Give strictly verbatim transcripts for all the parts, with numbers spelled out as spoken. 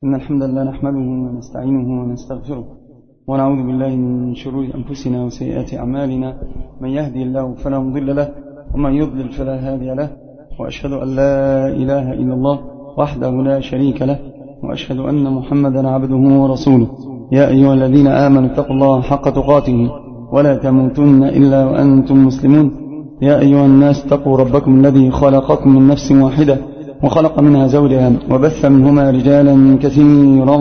إن الحمد لله نحمده ونستعينه ونستغفره ونعوذ بالله من شرور أنفسنا وسيئات أعمالنا. من يهدي الله فلا مضل له ومن يضلل فلا هادي له، وأشهد أن لا إله إلا الله وحده لا شريك له، وأشهد أن محمدا عبده ورسوله. يا أيها الذين آمنوا اتقوا الله حق تقاته ولا تموتن إلا وأنتم مسلمون. يا أيها الناس اتقوا ربكم الذي خلقكم من نفس واحدة وخلق منها زوجها وبث منهما رجالا كثيرا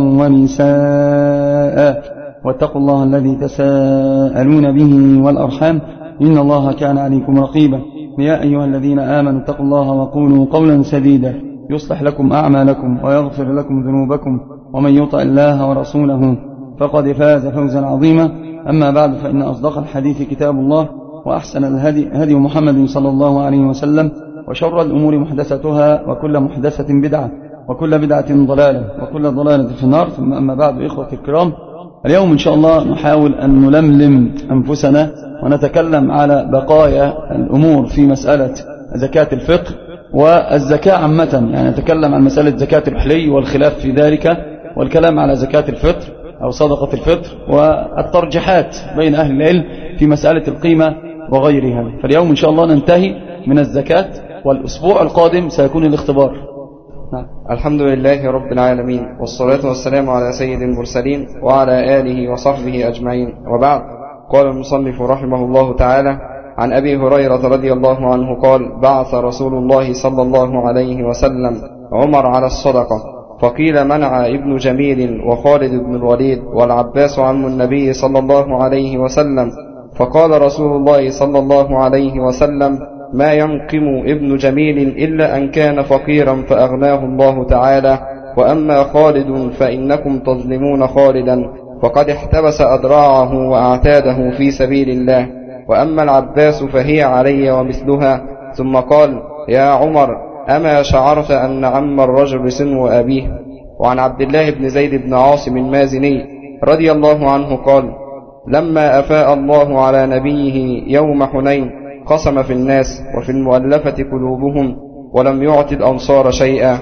ونساء، واتقوا الله الذي تساءلون به والأرحام إن الله كان عليكم رقيبا. يا أيها الذين آمنوا اتقوا الله وقولوا قولا سديدا يصلح لكم أعمالكم ويغفر لكم ذنوبكم، ومن يطع الله ورسوله فقد فاز فوزا عظيما. أما بعد، فإن أصدق الحديث كتاب الله، وأحسن الهدي هدي محمد صلى الله عليه وسلم، وشر الأمور محدثتها، وكل محدثة بدعة، وكل بدعة ضلالة، وكل ضلالة في النار. ثم أما بعد، إخوة الكرام، اليوم إن شاء الله نحاول أن نلملم أنفسنا ونتكلم على بقايا الأمور في مسألة زكاة الفطر والزكاة عامة. يعني نتكلم عن مسألة زكاة الحلي والخلاف في ذلك، والكلام على زكاة الفطر أو صدقة الفطر، والترجيحات بين أهل العلم في مسألة القيمة وغيرها. فاليوم إن شاء الله ننتهي من الزكاة، والأسبوع القادم سيكون الاختبار. نعم. الحمد لله رب العالمين، والصلاة والسلام على سيد المرسلين وعلى آله وصحبه أجمعين، وبعد. قال المصنف رحمه الله تعالى: عن أبي هريرة رضي الله عنه قال: بعث رسول الله صلى الله عليه وسلم عمر على الصدقة، فقيل منع ابن جميل وخالد بن الوليد والعباس عم النبي صلى الله عليه وسلم، فقال رسول الله صلى الله عليه وسلم: ما ينقم ابن جميل إلا أن كان فقيرا فأغناه الله تعالى، وأما خالد فإنكم تظلمون خالدا، فقد احتبس أدراعه وأعتاده في سبيل الله، وأما العباس فهي علي ومثلها. ثم قال: يا عمر، أما شعرت أن عم الرجل سنو أبيه؟ وعن عبد الله بن زيد بن عاصم المازني رضي الله عنه قال: لما أفاء الله على نبيه يوم حنين قسم في الناس وفي المؤلفة قلوبهم، ولم يعط الأنصار شيئا،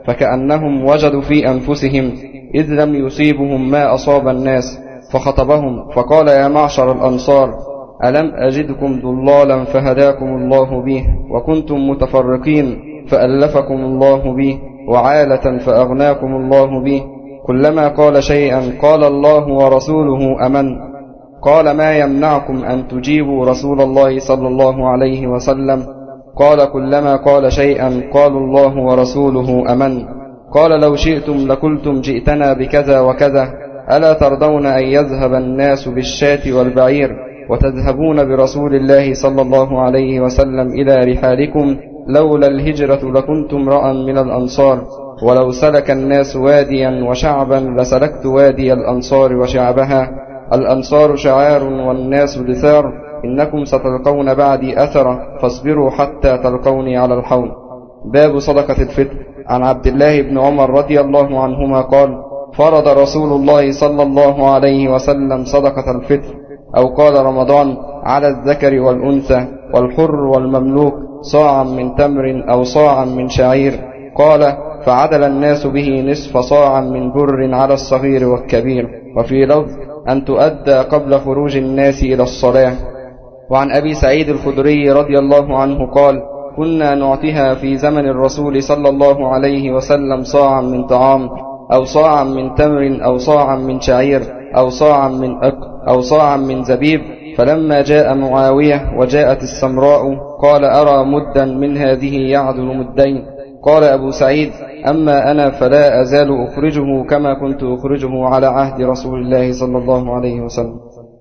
فكأنهم وجدوا في أنفسهم إذ لم يصيبهم ما أصاب الناس، فخطبهم فقال: يا معشر الأنصار، ألم أجدكم ضلالا فهداكم الله به، وكنتم متفرقين فألفكم الله به، وعالة فأغناكم الله به؟ كلما قال شيئا قال الله ورسوله أمن. قال: ما يمنعكم أن تجيبوا رسول الله صلى الله عليه وسلم؟ قال: كلما قال شيئا قالوا الله ورسوله أمن. قال: لو شئتم لقلتم جئتنا بكذا وكذا، ألا ترضون أن يذهب الناس بالشاة والبعير وتذهبون برسول الله صلى الله عليه وسلم إلى رحالكم؟ لولا الهجرة لكنتم امرأ من الأنصار، ولو سلك الناس واديا وشعبا لسلكت وادي الأنصار وشعبها. الأنصار شعار والناس دثار، إنكم ستلقون بعدي أثرا، فاصبروا حتى تلقوني على الحوض. باب صدقة الفطر. عن عبد الله بن عمر رضي الله عنهما قال: فرض رسول الله صلى الله عليه وسلم صدقة الفطر، أو قال رمضان، على الذكر والأنثى والحر والمملوك صاعا من تمر أو صاعا من شعير. قال: فعدل الناس به نصف صاعا من بر على الصغير والكبير. وفي لفظ: أن تؤدى قبل خروج الناس إلى الصلاة. وعن أبي سعيد الخدري رضي الله عنه قال: كنا نعطيها في زمن الرسول صلى الله عليه وسلم صاعا من طعام، أو صاعا من تمر، أو صاعا من شعير، أو صاعا من أك أو صاعا من زبيب. فلما جاء معاوية وجاءت السمراء قال: أرى مدا من هذه يعدل مدين. قال أبو سعيد: أما أنا فلا أزال أخرجه كما كنت أخرجه على عهد رسول الله صلى الله عليه وسلم.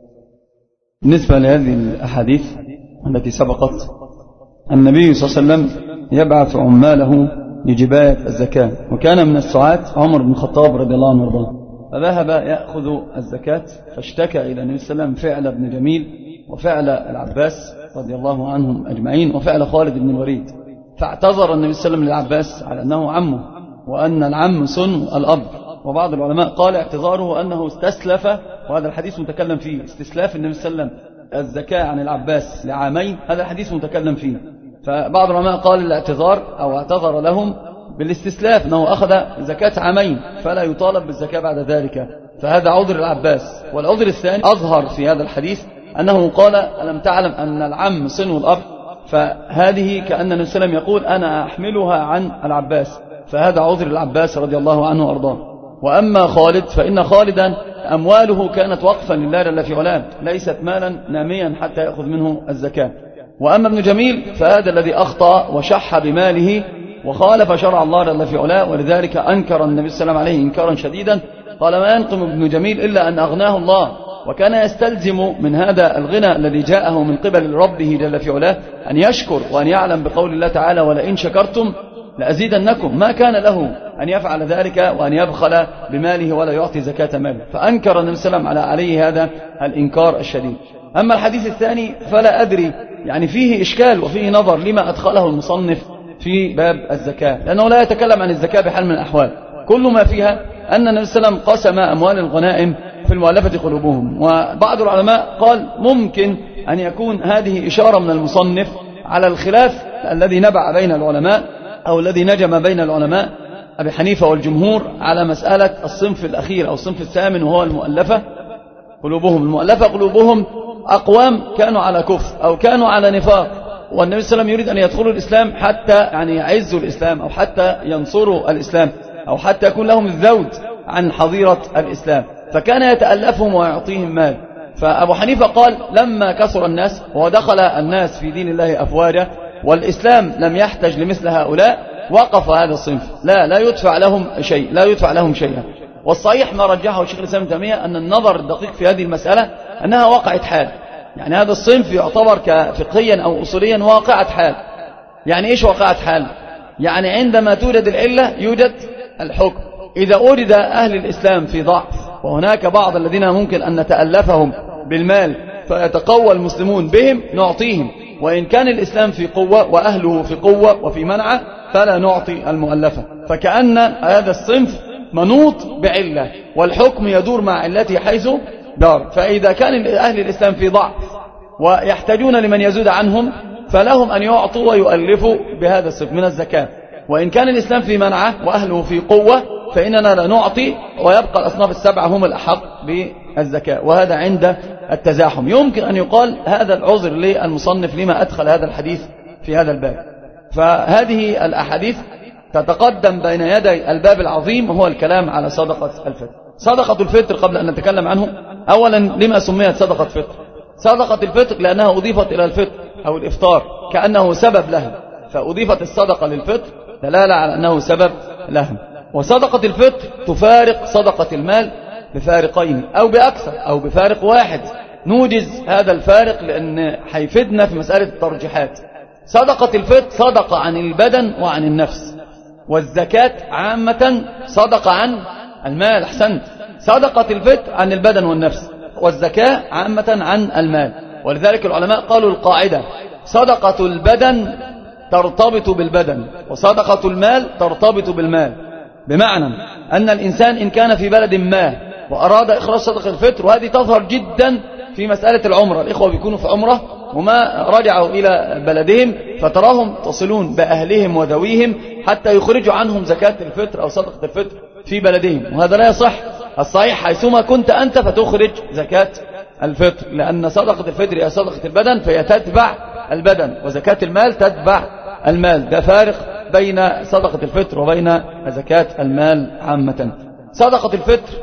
بالنسبة لهذه الأحاديث التي سبقت، النبي صلى الله عليه وسلم يبعث عماله لجباية الزكاة، وكان من السعاة عمر بن الخطاب رضي الله عنه وارضاه، فذهب يأخذ الزكاة، فاشتكى إلى النبي صلى الله عليه وسلم فعل ابن جميل وفعل العباس رضي الله عنهم أجمعين وفعل خالد بن الوليد، فاعتذر النبي صلى الله عليه وسلم للعباس على أنه عمه، وأن العم سن الأب. وبعض العلماء قال اعتذاره أنه استسلف، وهذا الحديث متكلم فيه، استسلاف النبي صلى الله عليه وسلم الزكاة عن العباس لعامين، هذا الحديث متكلم فيه. فبعض العلماء قال الاعتذار أو اعتذر لهم بالاستسلاف أنه أخذ زكاة عامين فلا يطالب بالزكاة بعد ذلك، فهذا عذر العباس. والعذر الثاني أظهر في هذا الحديث أنه قال ألم تعلم أن العم صنو الأب، فهذه كأن النبي صلى الله عليه وسلم يقول أنا أحملها عن العباس، فهذا عذر العباس رضي الله عنه وأرضاه. وأما خالد فإن خالدا أمواله كانت وقفا لله جل في علاه، ليست مالا ناميا حتى يأخذ منه الزكاة. وأما ابن جميل فهذا الذي أخطأ وشح بماله وخالف شرع الله جل في علاه، ولذلك أنكر النبي صلى الله عليه وسلم عليه إنكارا شديدا، قال ما ينقم ابن جميل إلا أن أغناه الله، وكان يستلزم من هذا الغنى الذي جاءه من قبل ربه جل في علاه أن يشكر وأن يعلم بقول الله تعالى ولئن شكرتم لأزيدنكم، ما كان له أن يفعل ذلك وأن يبخل بماله ولا يعطي زكاة ماله، فأنكر النبي صلى الله عليه وسلم عليه هذا الإنكار الشديد. أما الحديث الثاني فلا أدري، يعني فيه إشكال وفيه نظر لما أدخله المصنف في باب الزكاة، لأنه لا يتكلم عن الزكاة بحال من الأحوال، كل ما فيها أن النبي صلى الله عليه وسلم قسم أموال الغنائم في المؤلفة قلوبهم. وبعض العلماء قال ممكن أن يكون هذه إشارة من المصنف على الخلاف الذي نبع بين العلماء أو الذي نجم بين العلماء أبي حنيفة والجمهور على مسألة الصنف الأخير أو الصنف الثامن، وهو المؤلفة قلوبهم. المؤلفة قلوبهم أقوام كانوا على كفر أو كانوا على نفاق، والنبي صلى الله عليه وسلم يريد أن يدخلوا الإسلام حتى يعني يعزوا الإسلام أو حتى ينصروا الإسلام أو حتى يكون لهم الذود عن حظيرة الإسلام، فكان يتألفهم ويعطيهم مال. فأبو حنيفة قال لما كثر الناس ودخل الناس في دين الله أفواجا والإسلام لم يحتج لمثل هؤلاء، وقف هذا الصنف، لا لا يدفع لهم شيء، لا يدفع لهم شيئا. والصحيح ما رجحه الشيخ الإسلام ابن تيمية أن النظر الدقيق في هذه المسألة أنها واقعة حال، يعني هذا الصنف يعتبر كفقهيا أو أصوليا واقعة حال. يعني إيش واقعة حال؟ يعني عندما توجد العلة يوجد الحكم. إذا أوجد أهل الإسلام في ضعف وهناك بعض الذين ممكن أن نتألفهم بالمال فيتقوى المسلمون بهم نعطيهم، وإن كان الإسلام في قوة وأهله في قوة وفي منعة فلا نعطي المؤلفة. فكأن هذا الصنف منوط بعلة والحكم يدور مع علته حيث دار. فإذا كان أهل الإسلام في ضعف ويحتاجون لمن يزود عنهم فلهم أن يعطوا ويؤلفوا بهذا الصنف من الزكاة، وإن كان الإسلام في منعة وأهله في قوة فإننا لا نعطي، ويبقى الأصناف السبعة هم الأحق بالزكاة. وهذا عند التزاحم يمكن أن يقال هذا العذر للمصنف لما أدخل هذا الحديث في هذا الباب. فهذه الأحاديث تتقدم بين يدي الباب العظيم وهو الكلام على صدقة الفطر. صدقة الفطر قبل أن نتكلم عنه، أولا لما سميت صدقة فطر؟ صدقة الفطر لأنها أضيفت إلى الفطر أو الإفطار كأنه سبب لها، فأضيفت الصدقة للفطر دلالة على أنه سبب لها. وصدقة الفطر تفارق صدقة المال بفارقين أو بأكثر أو بفارق واحد، نوجز هذا الفارق لأن حيفدنا في مسألة الترجيحات. صدقة الفطر صدقة عن البدن وعن النفس، والزكاة عامة صدقة عن المال. أحسنت، صدقة الفطر عن البدن والنفس، والزكاة عامة عن المال. ولذلك العلماء قالوا القاعدة صدقة البدن ترتبط بالبدن وصدقة المال ترتبط بالمال، بمعنى أن الإنسان إن كان في بلد ما وأراد إخراج صدقة الفطر، وهذه تظهر جدا في مسألة العمرة، الإخوة بيكونوا في عمرة وما رجعوا إلى بلدهم فتراهم تصلون بأهلهم وذويهم حتى يخرجوا عنهم زكاة الفطر أو صدقة الفطر في بلدهم، وهذا لا يصح. الصحيح حيثما كنت أنت فتخرج زكاة الفطر، لأن صدقة الفطر هي صدقة البدن فهي تتبع البدن، وزكاة المال تتبع المال. ده فارق بين صدقة الفطر وبين زكاة المال عامة. صدقة الفطر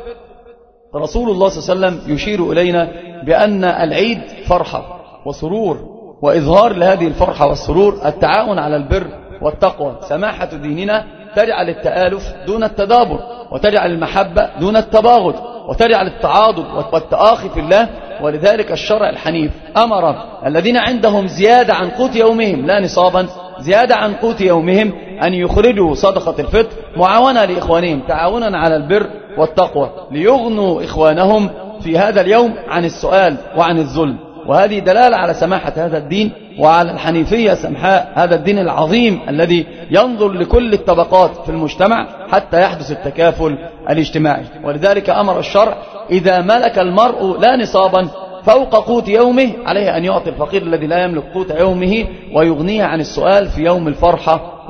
رسول الله صلى الله عليه وسلم يشير إلينا بأن العيد فرحة وسرور، وإظهار لهذه الفرحة والسرور التعاون على البر والتقوى. سماحة ديننا تجعل التآلف دون التدابر، وتجعل المحبة دون التباغض، وتجعل التعاضد والتآخي في الله. ولذلك الشرع الحنيف أمر الذين عندهم زيادة عن قوت يومهم، لا نصابا، زيادة عن قوت يومهم، أن يخرجوا صدقة الفطر معاونة لإخوانهم، تعاونا على البر والتقوى، ليغنوا إخوانهم في هذا اليوم عن السؤال وعن الظلم. وهذه دلالة على سماحة هذا الدين وعلى الحنيفية سمحاء هذا الدين العظيم الذي ينظر لكل الطبقات في المجتمع حتى يحدث التكافل الاجتماعي. ولذلك أمر الشرع إذا ملك المرء لا نصابا فوق قوت يومه عليه أن يعطي الفقير الذي لا يملك قوت يومه ويغنيه عن السؤال في يوم الفرحة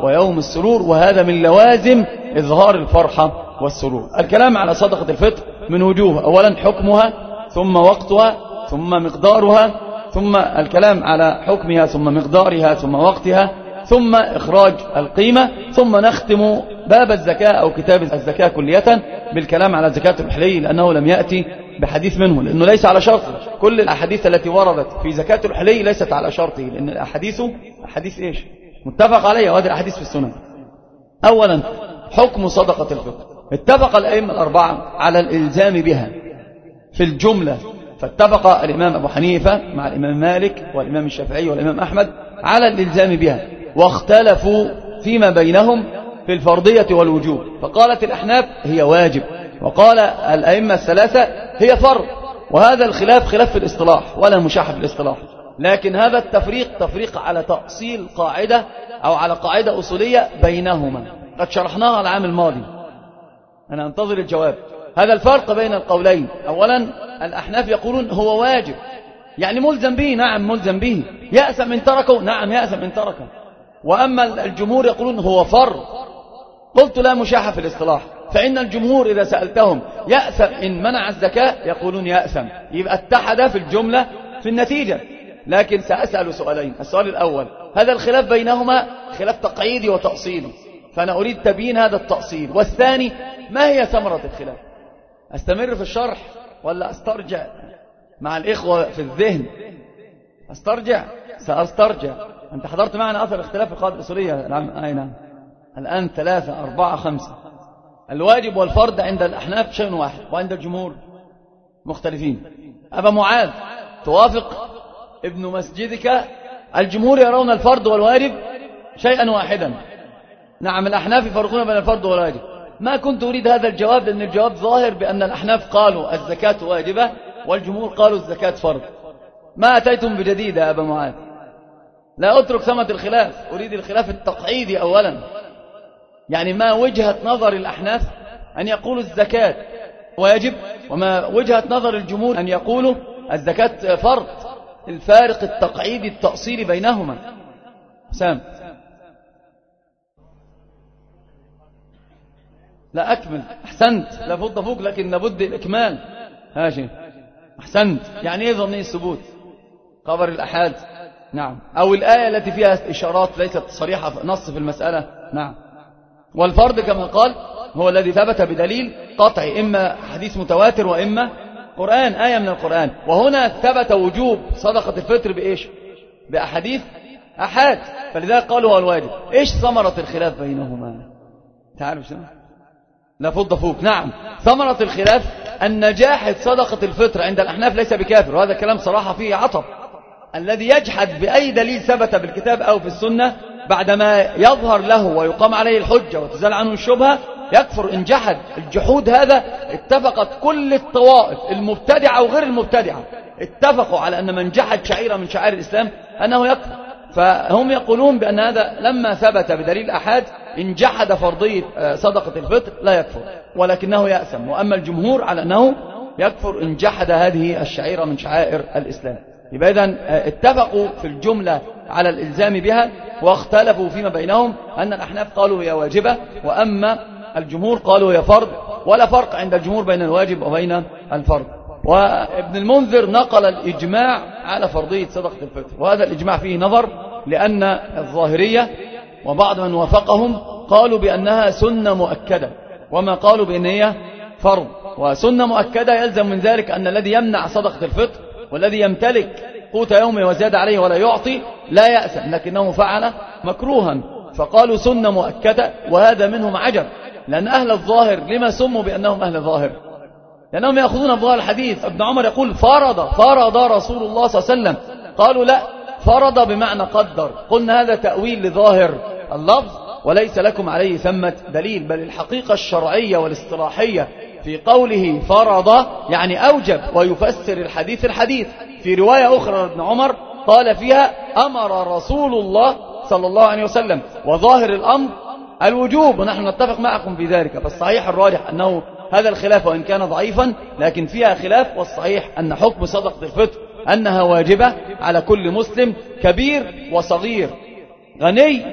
ويوم السرور، وهذا من لوازم إظهار الفرحة والسرور. الكلام على صدقة الفطر من وجوه: أولا حكمها، ثم وقتها، ثم مقدارها، ثم الكلام على حكمها، ثم مقدارها، ثم وقتها، ثم إخراج القيمة، ثم نختم باب الزكاة أو كتاب الزكاة كلية بالكلام على زكاة الحلي، لأنه لم يأتي بحديث منه، لأنه ليس على شرطه. كل الأحاديث التي وردت في زكاة الحلي ليست على شرطه، لأن الأحاديث أحاديث إيش؟ متفق عليها، وهذه الأحاديث في السنن. أولا حكم صدقة الفطر. اتفق الأئمة الأربعة على الإلزام بها في الجملة، فاتفق الإمام أبو حنيفة مع الإمام مالك والإمام الشافعي والإمام أحمد على الإلزام بها، واختلفوا فيما بينهم في الفرضية والوجوب، فقالت الأحناف هي واجب، وقال الأئمة الثلاثة هي فرض. وهذا الخلاف خلاف في الاصطلاح ولا مشاحة في الاصطلاح، لكن هذا التفريق تفريق على تأصيل قاعدة أو على قاعدة أصولية بينهما قد شرحناها العام الماضي. أنا أنتظر الجواب. هذا الفرق بين القولين: أولا الأحناف يقولون هو واجب، يعني ملزم به، نعم ملزم به. يأثم إن تركه، نعم يأثم إن تركه. وأما الجمهور يقولون هو فرض. قلت لا مشاحة في الاصطلاح، فإن الجمهور إذا سألتهم يأثم إن منع الزكاة يقولون يأثم، يبقى اتحد في الجملة في النتيجة. لكن سأسأل سؤالين: السؤال الأول، هذا الخلاف بينهما خلاف تقعيدي وتأصيلي، فأنا أريد تبيين هذا التأصيل. والثاني، ما هي ثمرة الخلاف؟ أستمر في الشرح ولا أسترجع مع الإخوة في الذهن؟ أسترجع، سأسترجع. أنت حضرت معنا أثر اختلاف في القاعدة الأصولية العام أين؟ الآن ثلاثة أربعة خمسة. الواجب والفرض عند الأحناف شيء واحد، وعند الجمهور مختلفين. أبا معاذ، توافق ابن مسجدك الجمهور يرون الفرض والواجب شيئا واحدا. نعم الأحناف يفرقون بين الفرض والواجب. ما كنت أريد هذا الجواب، لأن الجواب ظاهر بأن الأحناف قالوا الزكاة واجبة والجمهور قالوا الزكاة فرض. ما أتيتم بجديد يا أبا معاذ. لا أترك ثمة الخلاف، أريد الخلاف التقعيدي أولا. يعني ما وجهة نظر الأحناف أن يقولوا الزكاة واجب، وما وجهة نظر الجمهور أن يقولوا الزكاة فرض. الفارق التقعيدي التأصيلي بينهما. سام، لا أكمل. أحسنت، لا فض فوق، لكن لابد الإكمال. هاشي، أحسنت. يعني إيه ظني الثبوت؟ خبر الأحاد، نعم، أو الآية التي فيها إشارات ليست صريحة نص في المسألة، نعم. والفرض كما قال هو الذي ثبت بدليل قطعي، إما حديث متواتر وإما قرآن، آية من القرآن. وهنا ثبت وجوب صدقة الفطر بإيش؟ بأحاديث أحاد، فلذلك قالوا هو الواجب. إيش ثمرة الخلاف بينهما؟ تعالوا شنو؟ لا فض فوق. نعم، ثمرة الخلاف أن نجاح صدقة الفطر عند الأحناف ليس بكافر، وهذا كلام صراحة فيه عطف. الذي يجحد بأي دليل ثبت بالكتاب أو في السنة بعدما يظهر له ويقام عليه الحجة وتزال عنه الشبهة يكفر إن جحد. الجحود هذا اتفقت كل الطوائف المبتدعة وغير المبتدعة، اتفقوا على أن من جحد شعيرة من شعائر الإسلام أنه يكفر. فهم يقولون بأن هذا لما ثبت بدليل أحاد إن جحد فرضية صدقة الفطر لا يكفر، ولكنه يأثم. وأما الجمهور على أنه يكفر إن جحد هذه الشعيرة من شعائر الإسلام. يبقى إذن اتفقوا في الجملة على الإلزام بها، واختلفوا فيما بينهم أن الأحناف قالوا هي واجبة، وأما الجمهور قالوا هي فرض، ولا فرق عند الجمهور بين الواجب وبين الفرض. وابن المنذر نقل الإجماع على فرضية صدقة الفطر، وهذا الإجماع فيه نظر، لأن الظاهرية وبعض من وافقهم قالوا بأنها سنة مؤكدة، وما قالوا بأن هي فرض. وسنة مؤكدة يلزم من ذلك أن الذي يمنع صدقة الفطر والذي يمتلك قوت يومه وزاد عليه ولا يعطي لا يأثم، لكنه فعل مكروها، فقالوا سنة مؤكدة. وهذا منهم عجب، لأن أهل الظاهر لما سموا بأنهم أهل الظاهر؟ لأنهم يأخذون بظاهر الحديث. ابن عمر يقول فرض فرض رسول الله صلى الله عليه وسلم، قالوا لا، فرض بمعنى قدر. قلنا هذا تأويل لظاهر اللفظ وليس لكم عليه ثمة دليل، بل الحقيقة الشرعية والاصطلاحية في قوله فرض يعني أوجب، ويفسر الحديث الحديث. في رواية أخرى ابن عمر قال فيها أمر رسول الله صلى الله عليه وسلم، وظاهر الأمر الوجوب، ونحن نتفق معكم في ذلك. فالصحيح الراجح أنه هذا الخلاف وإن كان ضعيفا لكن فيها خلاف، والصحيح أن حكم صدقة الفطر أنها واجبة على كل مسلم كبير وصغير، غني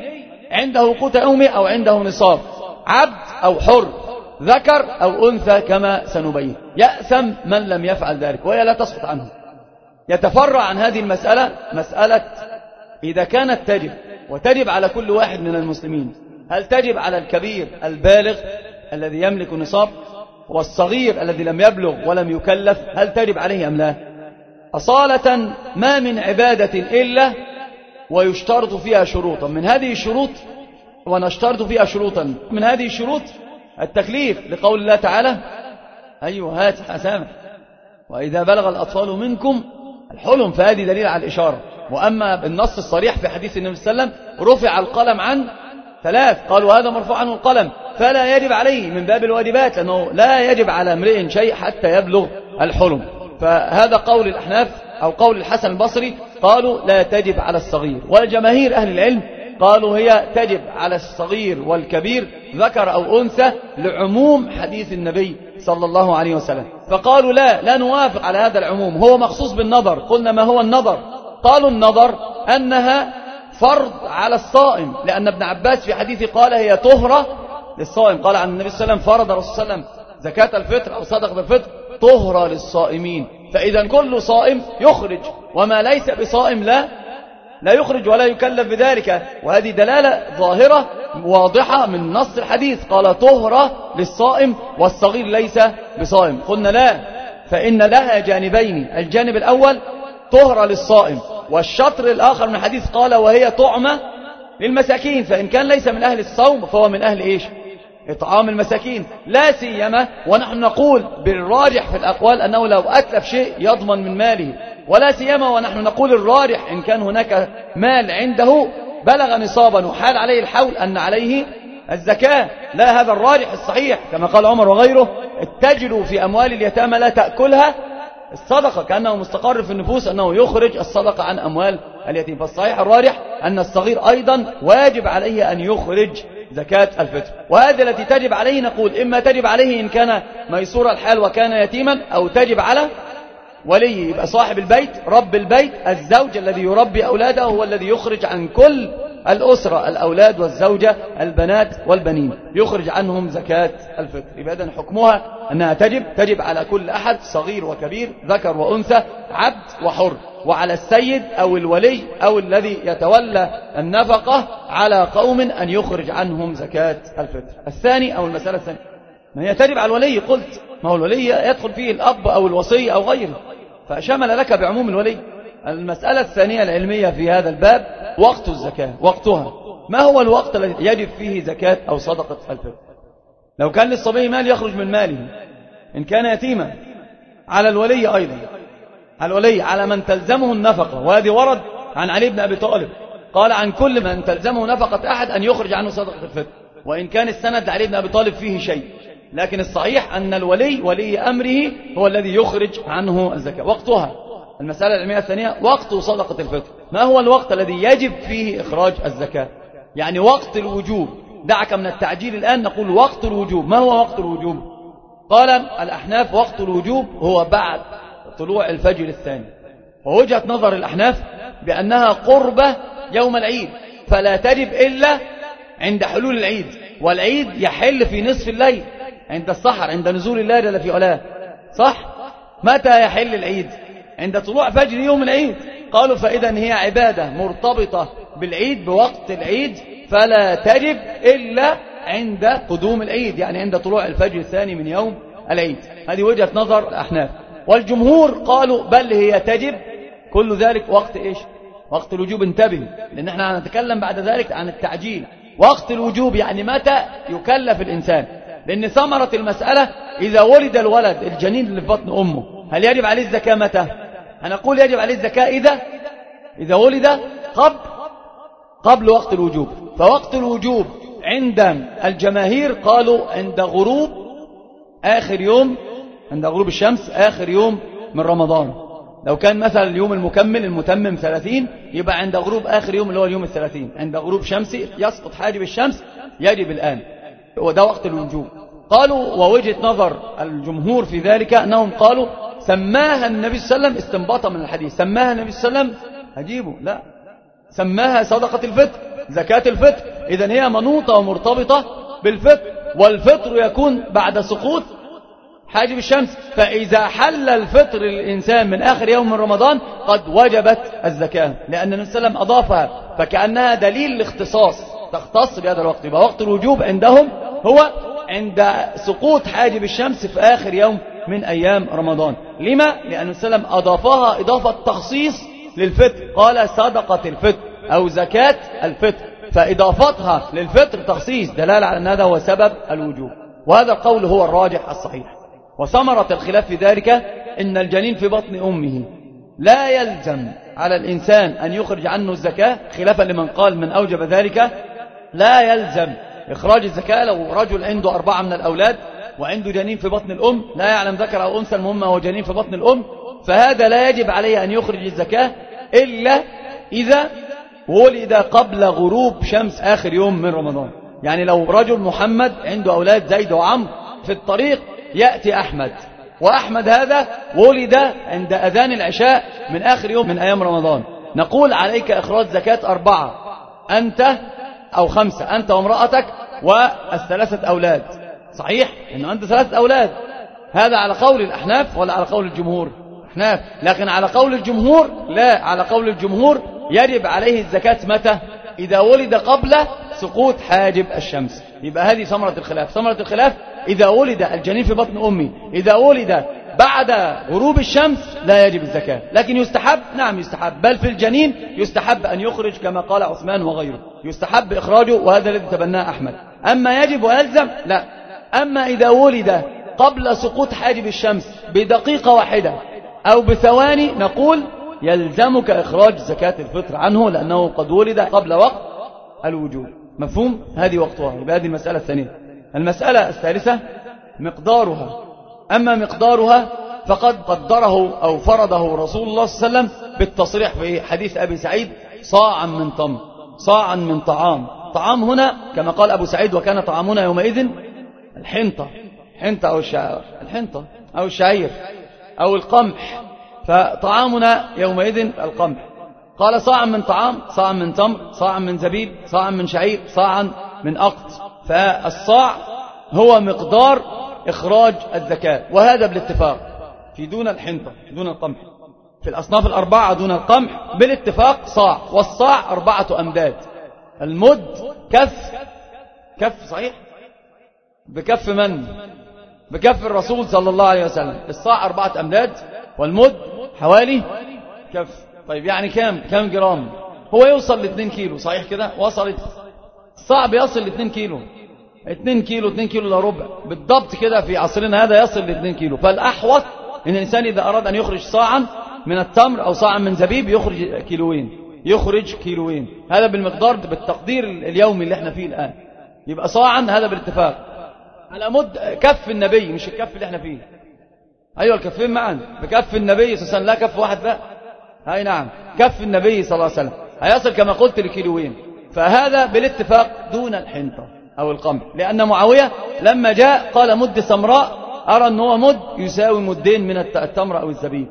عنده قوت يومه أو عنده نصاب، عبد أو حر، ذكر أو أنثى كما سنبين. يأثم من لم يفعل ذلك وهي لا تسقط عنه. يتفرع عن هذه المسألة مسألة إذا كانت تجب وتجب على كل واحد من المسلمين، هل تجب على الكبير البالغ الذي يملك نصاب والصغير الذي لم يبلغ ولم يكلف، هل تجب عليه أم لا؟ أصالة ما من عبادة إلا ويشترط فيها شروطا، من هذه الشروط ونشترط فيها شروطا، من هذه الشروط التكليف لقول الله تعالى أيها هات حسامة وإذا بلغ الأطفال منكم الحلم، فهذه دليل على الإشارة. وأما بالنص الصريح في حديث النبي صلى الله عليه وسلم رفع القلم عن ثلاث، قالوا هذا مرفوع عنه القلم، فلا يجب عليه من باب الواجبات، لأنه لا يجب على امرئ شيء حتى يبلغ الحلم. فهذا قول الأحناف أو قول الحسن البصري، قالوا لا تجب على الصغير. والجماهير أهل العلم قالوا هي تجب على الصغير والكبير ذكر أو أنثى لعموم حديث النبي صلى الله عليه وسلم. فقالوا لا لا نوافق على هذا العموم، هو مخصوص بالنظر. قلنا ما هو النظر؟ قالوا النظر أنها فرض على الصائم، لأن ابن عباس في حديثه قال هي طهرة للصائم، قال عن النبي صلى الله عليه وسلم فرض الرسول صلى الله عليه وسلم زكاة الفطر أو صدقة الفطر طهرة للصائمين. فإذا كل صائم يخرج، وما ليس بصائم لا لا يخرج ولا يكلف بذلك. وهذه دلالة ظاهرة واضحة من نص الحديث، قال طهرة للصائم والصغير ليس بصائم. قلنا لا، فإن لها جانبين، الجانب الأول طهرة للصائم، والشطر الآخر من الحديث قال وهي طعمة للمساكين، فإن كان ليس من أهل الصوم فهو من أهل إيش؟ إطعام المساكين. لا سيما ونحن نقول بالراجح في الأقوال أنه لو أتلف شيء يضمن من ماله، ولا سيما ونحن نقول الراجح إن كان هناك مال عنده بلغ نصابا وحال عليه الحول أن عليه الزكاة. لا، هذا الراجح الصحيح، كما قال عمر وغيره اتجلوا في أموال اليتامى لا تأكلها الصدقة، كأنه مستقر في النفوس أنه يخرج الصدقة عن أموال اليتيم. فالصحيح الراجح أن الصغير أيضا واجب عليه أن يخرج زكاة الفطر. وهذه التي تجب عليه نقول إما تجب عليه إن كان ميسور الحال وكان يتيما، أو تجب على ولي، يبقى صاحب البيت رب البيت الزوج الذي يربي أولاده هو الذي يخرج عن كل الأسرة، الأولاد والزوجة البنات والبنين، يخرج عنهم زكاة الفطر. يبقى إذن حكمها أنها تجب تجب على كل أحد صغير وكبير ذكر وأنثى عبد وحر، وعلى السيد أو الولي أو الذي يتولى النفقة على قوم أن يخرج عنهم زكاة الفطر. الثاني أو المسألة الثانية ما هي تجب على الولي، قلت ما هو الولي يدخل فيه الأب أو الوصي أو غيره، فشمل لك بعموم الولي. المسألة الثانية العلمية في هذا الباب وقت الزكاة، وقتها ما هو الوقت الذي يجب فيه زكاة أو صدقة الفطر؟ لو كان للصبي مال يخرج من ماله، إن كان يتيما على الولي أيضا، على الولي على من تلزمه النفقة. وهذه ورد عن علي بن أبي طالب قال عن كل من تلزمه نفقة أحد أن يخرج عنه صدقة الفطر، وإن كان السند لعلي بن أبي طالب فيه شيء، لكن الصحيح أن الولي ولي أمره هو الذي يخرج عنه الزكاة. وقتها المسألة العلمية الثانية وقت صدقة الفطر، ما هو الوقت الذي يجب فيه إخراج الزكاة؟ يعني وقت الوجوب، دعك من التعجيل الآن، نقول وقت الوجوب. ما هو وقت الوجوب؟ قال الأحناف وقت الوجوب هو بعد طلوع الفجر الثاني، ووجهة نظر الأحناف بأنها قربة يوم العيد، فلا تجب إلا عند حلول العيد، والعيد يحل في نصف الليل عند السحر، عند نزول الله جل في علاه، صح؟ متى يحل العيد؟ عند طلوع فجر يوم العيد. قالوا فإذا هي عبادة مرتبطة بالعيد بوقت العيد، فلا تجب إلا عند قدوم العيد، يعني عند طلوع الفجر الثاني من يوم العيد. هذه وجهة نظر الأحناف. والجمهور قالوا بل هي تجب كل ذلك وقت إيش؟ وقت الوجوب. انتبه، لأن احنا هنتكلم بعد ذلك عن التعجيل. وقت الوجوب يعني متى يكلف الإنسان، لأن ثمرة المسألة إذا ولد الولد الجنين اللي في بطن أمه هل يجب عليه الزكاة متى؟ هنقول يجب عليه الزكاة إذا إذا ولد قبل قبل وقت الوجوب. فوقت الوجوب عند الجماهير قالوا عند غروب آخر يوم، عند غروب الشمس آخر يوم من رمضان. لو كان مثلا اليوم المكمل المتمم ثلاثين، يبقى عند غروب آخر يوم اللي هو اليوم الثلاثين، عند غروب شمسي يسقط حاجب الشمس يجب الآن، وده وقت الوجوب. قالوا ووجهة نظر الجمهور في ذلك أنهم قالوا سماها النبي صلى الله عليه وسلم استنباطا من الحديث، سماها النبي صلى الله عليه وسلم هجيبه، لا سماها صدقة الفطر، زكاة الفطر. إذن هي منوطة ومرتبطة بالفطر، والفطر يكون بعد سقوط حاجب الشمس. فإذا حل الفطر للإنسان من آخر يوم من رمضان قد وجبت الزكاة، لأن النبي صلى الله عليه وسلم أضافها فكأنها دليل الاختصاص، تختص بهذا الوقت. يبقى وقت الوجوب عندهم هو عند سقوط حاجب الشمس في آخر يوم من أيام رمضان. لما؟ لأن النبي صلى الله عليه وسلم أضافها إضافة تخصيص للفطر، قال صدقة الفطر أو زكاة الفطر، فإضافتها للفطر تخصيص دلالة على أن هذا هو سبب الوجوب. وهذا القول هو الراجح الصحيح. وثمرة الخلاف في ذلك إن الجنين في بطن أمه لا يلزم على الإنسان أن يخرج عنه الزكاة، خلافا لمن قال من أوجب ذلك لا يلزم إخراج الزكاة. لو رجل عنده أربعة من الأولاد وعنده جنين في بطن الأم لا يعلم ذكر أو أنثى، المهم هو جنين في بطن الأم، فهذا لا يجب عليه أن يخرج الزكاة إلا إذا ولد قبل غروب شمس آخر يوم من رمضان. يعني لو رجل محمد عنده أولاد زيد وعمر، في الطريق يأتي أحمد، وأحمد هذا ولد عند أذان العشاء من آخر يوم من أيام رمضان، نقول عليك إخراج زكاة أربعة، أنت أو خمسة، أنت وامرأتك والثلاثة أولاد. صحيح إنه أنت ثلاثة أولاد، هذا على قول الأحناف ولا على قول الجمهور؟ أحناف. لكن على قول الجمهور لا، على قول الجمهور يجب عليه الزكاة متى؟ إذا ولد قبل سقوط حاجب الشمس. يبقى هذه ثمرة الخلاف. ثمرة الخلاف إذا ولد الجنين في بطن أمي، إذا ولد بعد غروب الشمس لا يجب الزكاة، لكن يستحب، نعم يستحب، بل في الجنين يستحب أن يخرج كما قال عثمان وغيره، يستحب إخراجه، وهذا الذي تبناه أحمد. أما يجب ويلزم لا. أما إذا ولد قبل سقوط حاجب الشمس بدقيقة واحدة أو بثواني نقول يلزمك إخراج زكاة الفطر عنه، لأنه قد ولد قبل وقت الوجوب. مفهوم؟ هذه وقتها. يبقى هذه المسألة الثانية. المسألة الثالثة مقدارها. أما مقدارها فقد قدره أو فرضه رسول الله صلى الله عليه وسلم بالتصريح في حديث أبي سعيد: صاعا من تمر، صاعا من طعام. طعام هنا كما قال أبو سعيد: وكان طعامنا يومئذ الحنطة، حنطة أو الشعير، الحنطة أو الشعير أو القمح، فطعامنا يومئذ القمح. قال: صاعا من طعام، صاعا من تمر، صاعا من زبيب، صاعا من شعير، صاعا من أقط. فالصاع هو مقدار إخراج الزكاة، وهذا بالاتفاق في دون الحنطة، دون القمح، في الأصناف الأربعة دون القمح بالاتفاق صاع. والصاع أربعة أمداد. المد كف، كف صحيح، بكف من؟ بكف الرسول صلى الله عليه وسلم. الصاع أربعة أمداد، والمد حوالي كف. طيب يعني كم كم جرام؟ هو يوصل لاثنين كيلو، صحيح كده؟ وصلت الصاع بيصل لاثنين كيلو، اثنين كيلو، اثنين كيلو الا ربع بالضبط كده في عصرنا هذا يصل لاثنين كيلو. فالأحوط إن الإنسان إذا أراد أن يخرج صاعا من التمر أو صاعا من زبيب يخرج كيلوين، يخرج كيلوين. هذا بالمقدار بالتقدير اليومي اللي احنا فيه الآن. يبقى صاعا هذا بالاتفاق على مد كف النبي، مش الكف اللي احنا فيه. أيوة الكفين معا، بكف النبي صلى الله عليه وسلم، لا كف واحد لا. هاي نعم، كف النبي صلى الله عليه وسلم هيصل كما قلت لكيلوين. فهذا بالاتفاق دون الحنطة أو القمح، لأن معاوية لما جاء قال: مد سمراء، أرى أن هو مد يساوي مدين من التمر أو الزبيب،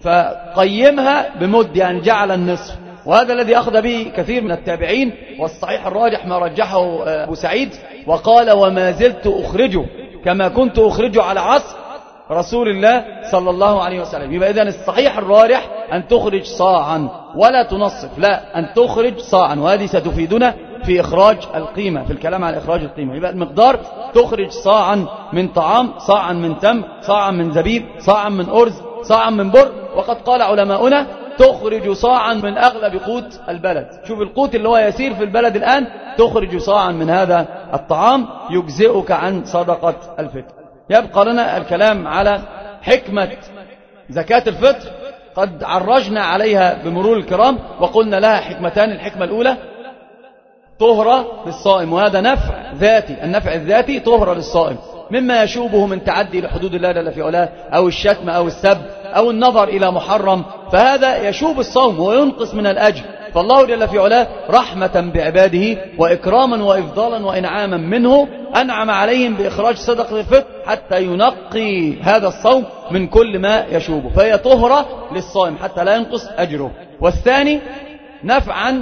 فقيمها بمد، يعني جعل النصف. وهذا الذي أخذ به كثير من التابعين، والصحيح الراجح ما رجحه أبو سعيد، وقال: وما زلت أخرجه كما كنت أخرجه على عصر رسول الله صلى الله عليه وسلم. يبقى إذن الصحيح الراجح أن تخرج صاعا ولا تنصف، لا، أن تخرج صاعا. وهذه ستفيدنا في إخراج القيمة، في الكلام عن إخراج القيمة. يبقى المقدار تخرج صاعا من طعام، صاعا من تمر، صاعا من زبيب، صاعا من أرز، صاعا من بر. وقد قال علماؤنا: تخرج صاعا من أغلب قوت البلد. شوف القوت اللي هو يسير في البلد الآن، تخرج صاعا من هذا الطعام يجزئك عن صدقة الفطر. يبقى لنا الكلام على حكمة زكاة الفطر، قد عرجنا عليها بمرور الكرام وقلنا لها حكمتان. الحكمة الأولى طهرة للصائم، وهذا نفع ذاتي، النفع الذاتي طهرة للصائم مما يشوبه من تعدي لحدود الله جل في علاه، أو الشتم أو السب أو النظر إلى محرم، فهذا يشوب الصوم وينقص من الأجر. فالله جل في علاه رحمة بعباده وإكراما وإفضالا وإنعاما منه أنعم عليهم بإخراج صدقة الفطر حتى ينقي هذا الصوم من كل ما يشوبه، فهي طهرة للصائم حتى لا ينقص أجره. والثاني نفعا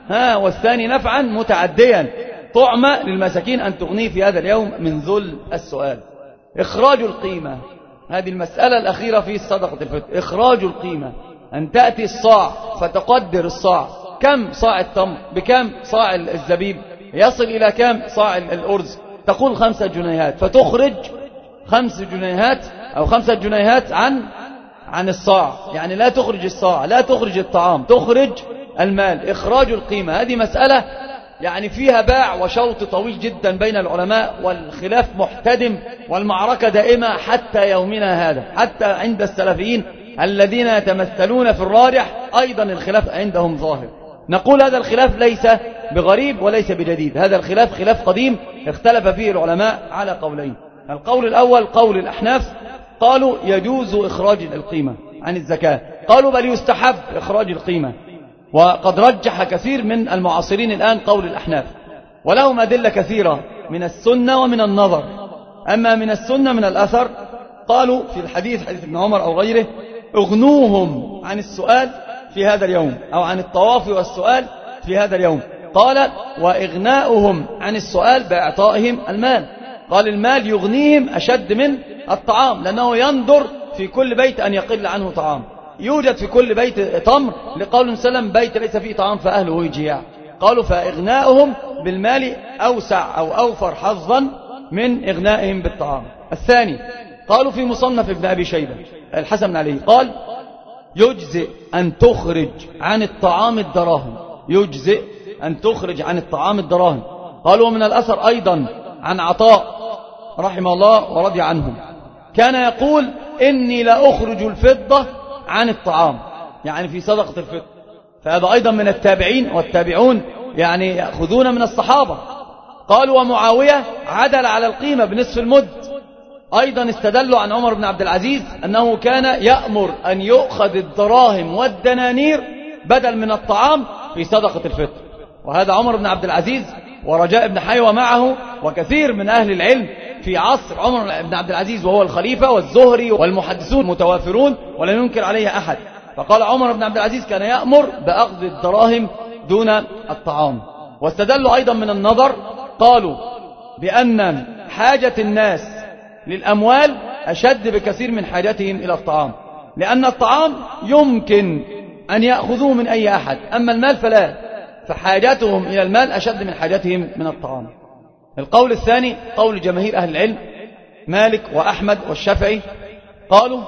ها والثاني نفعا متعديا، طعمة للمساكين أن تغنيه في هذا اليوم من ذل السؤال. إخراج القيمة، هذه المسألة الأخيرة في صدقة الفطر. إخراج القيمة، أن تأتي الصاع فتقدر الصاع، كم صاع التمر، بكم صاع الزبيب، يصل إلى كم صاع الأرز، تقول خمسة جنيهات، فتخرج خمس جنيهات أو خمسة جنيهات عن عن الصاع، يعني لا تخرج الصاع، لا تخرج الطعام، تخرج المال. إخراج القيمة هذه مسألة يعني فيها باع وشوط طويل جدا بين العلماء، والخلاف محتدم، والمعركة دائمة حتى يومنا هذا، حتى عند السلفيين الذين يتمثلون في الراجح أيضا الخلاف عندهم ظاهر. نقول هذا الخلاف ليس بغريب وليس بجديد، هذا الخلاف خلاف قديم اختلف فيه العلماء على قولين. القول الأول قول الأحناف، قالوا يجوز إخراج القيمة عن الزكاة، قالوا بل يستحب إخراج القيمة، وقد رجح كثير من المعاصرين الآن قول الأحناف، ولهم أدلة كثيرة من السنة ومن النظر. أما من السنة من الأثر، قالوا في الحديث حديث ابن عمر أو غيره: اغنوهم عن السؤال في هذا اليوم، أو عن الطواف والسؤال في هذا اليوم. قال: وإغناؤهم عن السؤال بإعطائهم المال. قال: المال يغنيهم أشد من الطعام، لأنه ينظر في كل بيت أن يقل عنه طعام. يوجد في كل بيت تمر، لقول سلم: بيت ليس فيه طعام فأهله جياع. قالوا: فإغناؤهم بالمال أوسع أو أوفر حظا من إغنائهم بالطعام. الثاني قالوا في مصنف ابن أبي شيبة الحسن بن علي، قال: يجزئ أن تخرج عن الطعام الدراهم، يجزئ أن تخرج عن الطعام الدراهم. قالوا: من الأثر أيضا عن عطاء رحمه الله ورضي عنهم، كان يقول: إني لا أخرج الفضة عن الطعام، يعني في صدقة الفطر. فهذا أيضا من التابعين، والتابعون يعني يأخذون من الصحابة. قالوا: ومعاوية عدل على القيمة بنصف المد. أيضا استدلوا عن عمر بن عبد العزيز أنه كان يأمر أن يؤخذ الدراهم والدنانير بدل من الطعام في صدقة الفطر. وهذا عمر بن عبد العزيز ورجاء بن حيوة معه وكثير من أهل العلم في عصر عمر بن عبد العزيز وهو الخليفة، والزهري والمحدثون متوافرون ولم ينكر عليه أحد. فقال عمر بن عبد العزيز كان يأمر بأخذ الدراهم دون الطعام. واستدلوا أيضا من النظر، قالوا بأن حاجة الناس للأموال أشد بكثير من حاجتهم إلى الطعام، لأن الطعام يمكن أن يأخذوه من أي أحد، أما المال فلا، فحاجتهم إلى المال أشد من حاجتهم من الطعام. القول الثاني قول جماهير أهل العلم مالك وأحمد والشافعي، قالوا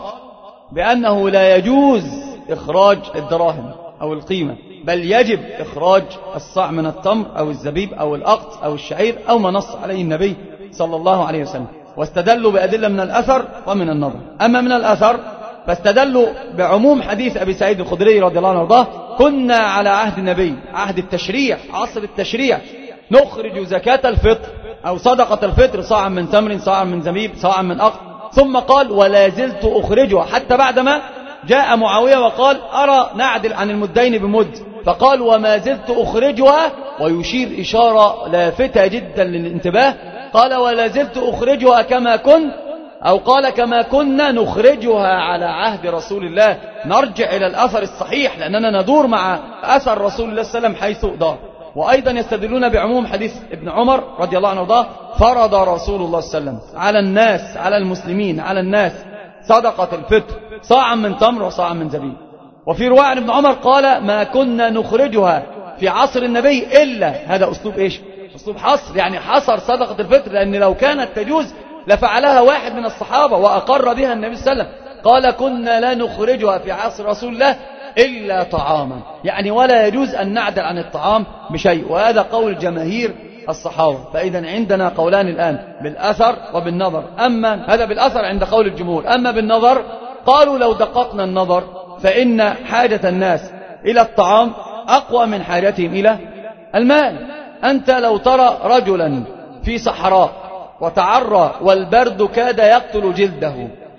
بأنه لا يجوز إخراج الدراهم أو القيمة، بل يجب إخراج الصاع من التمر أو الزبيب أو الأقط أو الشعير أو ما نص عليه النبي صلى الله عليه وسلم. واستدلوا بأدلة من الأثر ومن النظر. أما من الأثر فاستدلوا بعموم حديث أبي سعيد الخدري رضي الله عنه وارضاه: كنا على عهد النبي، عهد التشريع، عصر التشريع، نخرج زكاة الفطر أو صدقة الفطر صاعا من تمر، صاعا من زبيب، صاعا من أقط. ثم قال: ولا زلت أخرجها، حتى بعدما جاء معاوية وقال: أرى نعدل عن المدين بمد، فقال: وما زلت أخرجها، ويشير إشارة لافتة جدا للانتباه، قال: ولا زلت أخرجها كما كنت، أو قال: كما كنا نخرجها على عهد رسول الله. نرجع إلى الأثر الصحيح، لأننا ندور مع أثر رسول الله صلى الله عليه وسلم حيث دار. وأيضا يستدلون بعموم حديث ابن عمر رضي الله عنه وارضاه: فرض رسول الله صلى الله عليه وسلم على الناس، على المسلمين، على الناس صدقة الفطر صاعا من تمر وصاعا من زبيب. وفي رواية عن ابن عمر قال: ما كنا نخرجها في عصر النبي إلا، هذا أسلوب إيش؟ أسلوب حصر، يعني حصر صدقة الفطر، لأن لو كانت تجوز لفعلها واحد من الصحابة وأقر بها النبي صلى الله عليه وسلم. قال: كنا لا نخرجها في عصر رسول الله إلا طعاما، يعني ولا يجوز أن نعدل عن الطعام بشيء. وهذا قول جماهير الصحابة. فإذا عندنا قولان الآن، بالأثر وبالنظر. أما هذا بالأثر عند قول الجمهور، أما بالنظر قالوا لو دققنا النظر فإن حاجة الناس إلى الطعام أقوى من حاجتهم إلى المال. أنت لو ترى رجلا في صحراء وتعرى والبرد كاد يقتل جلده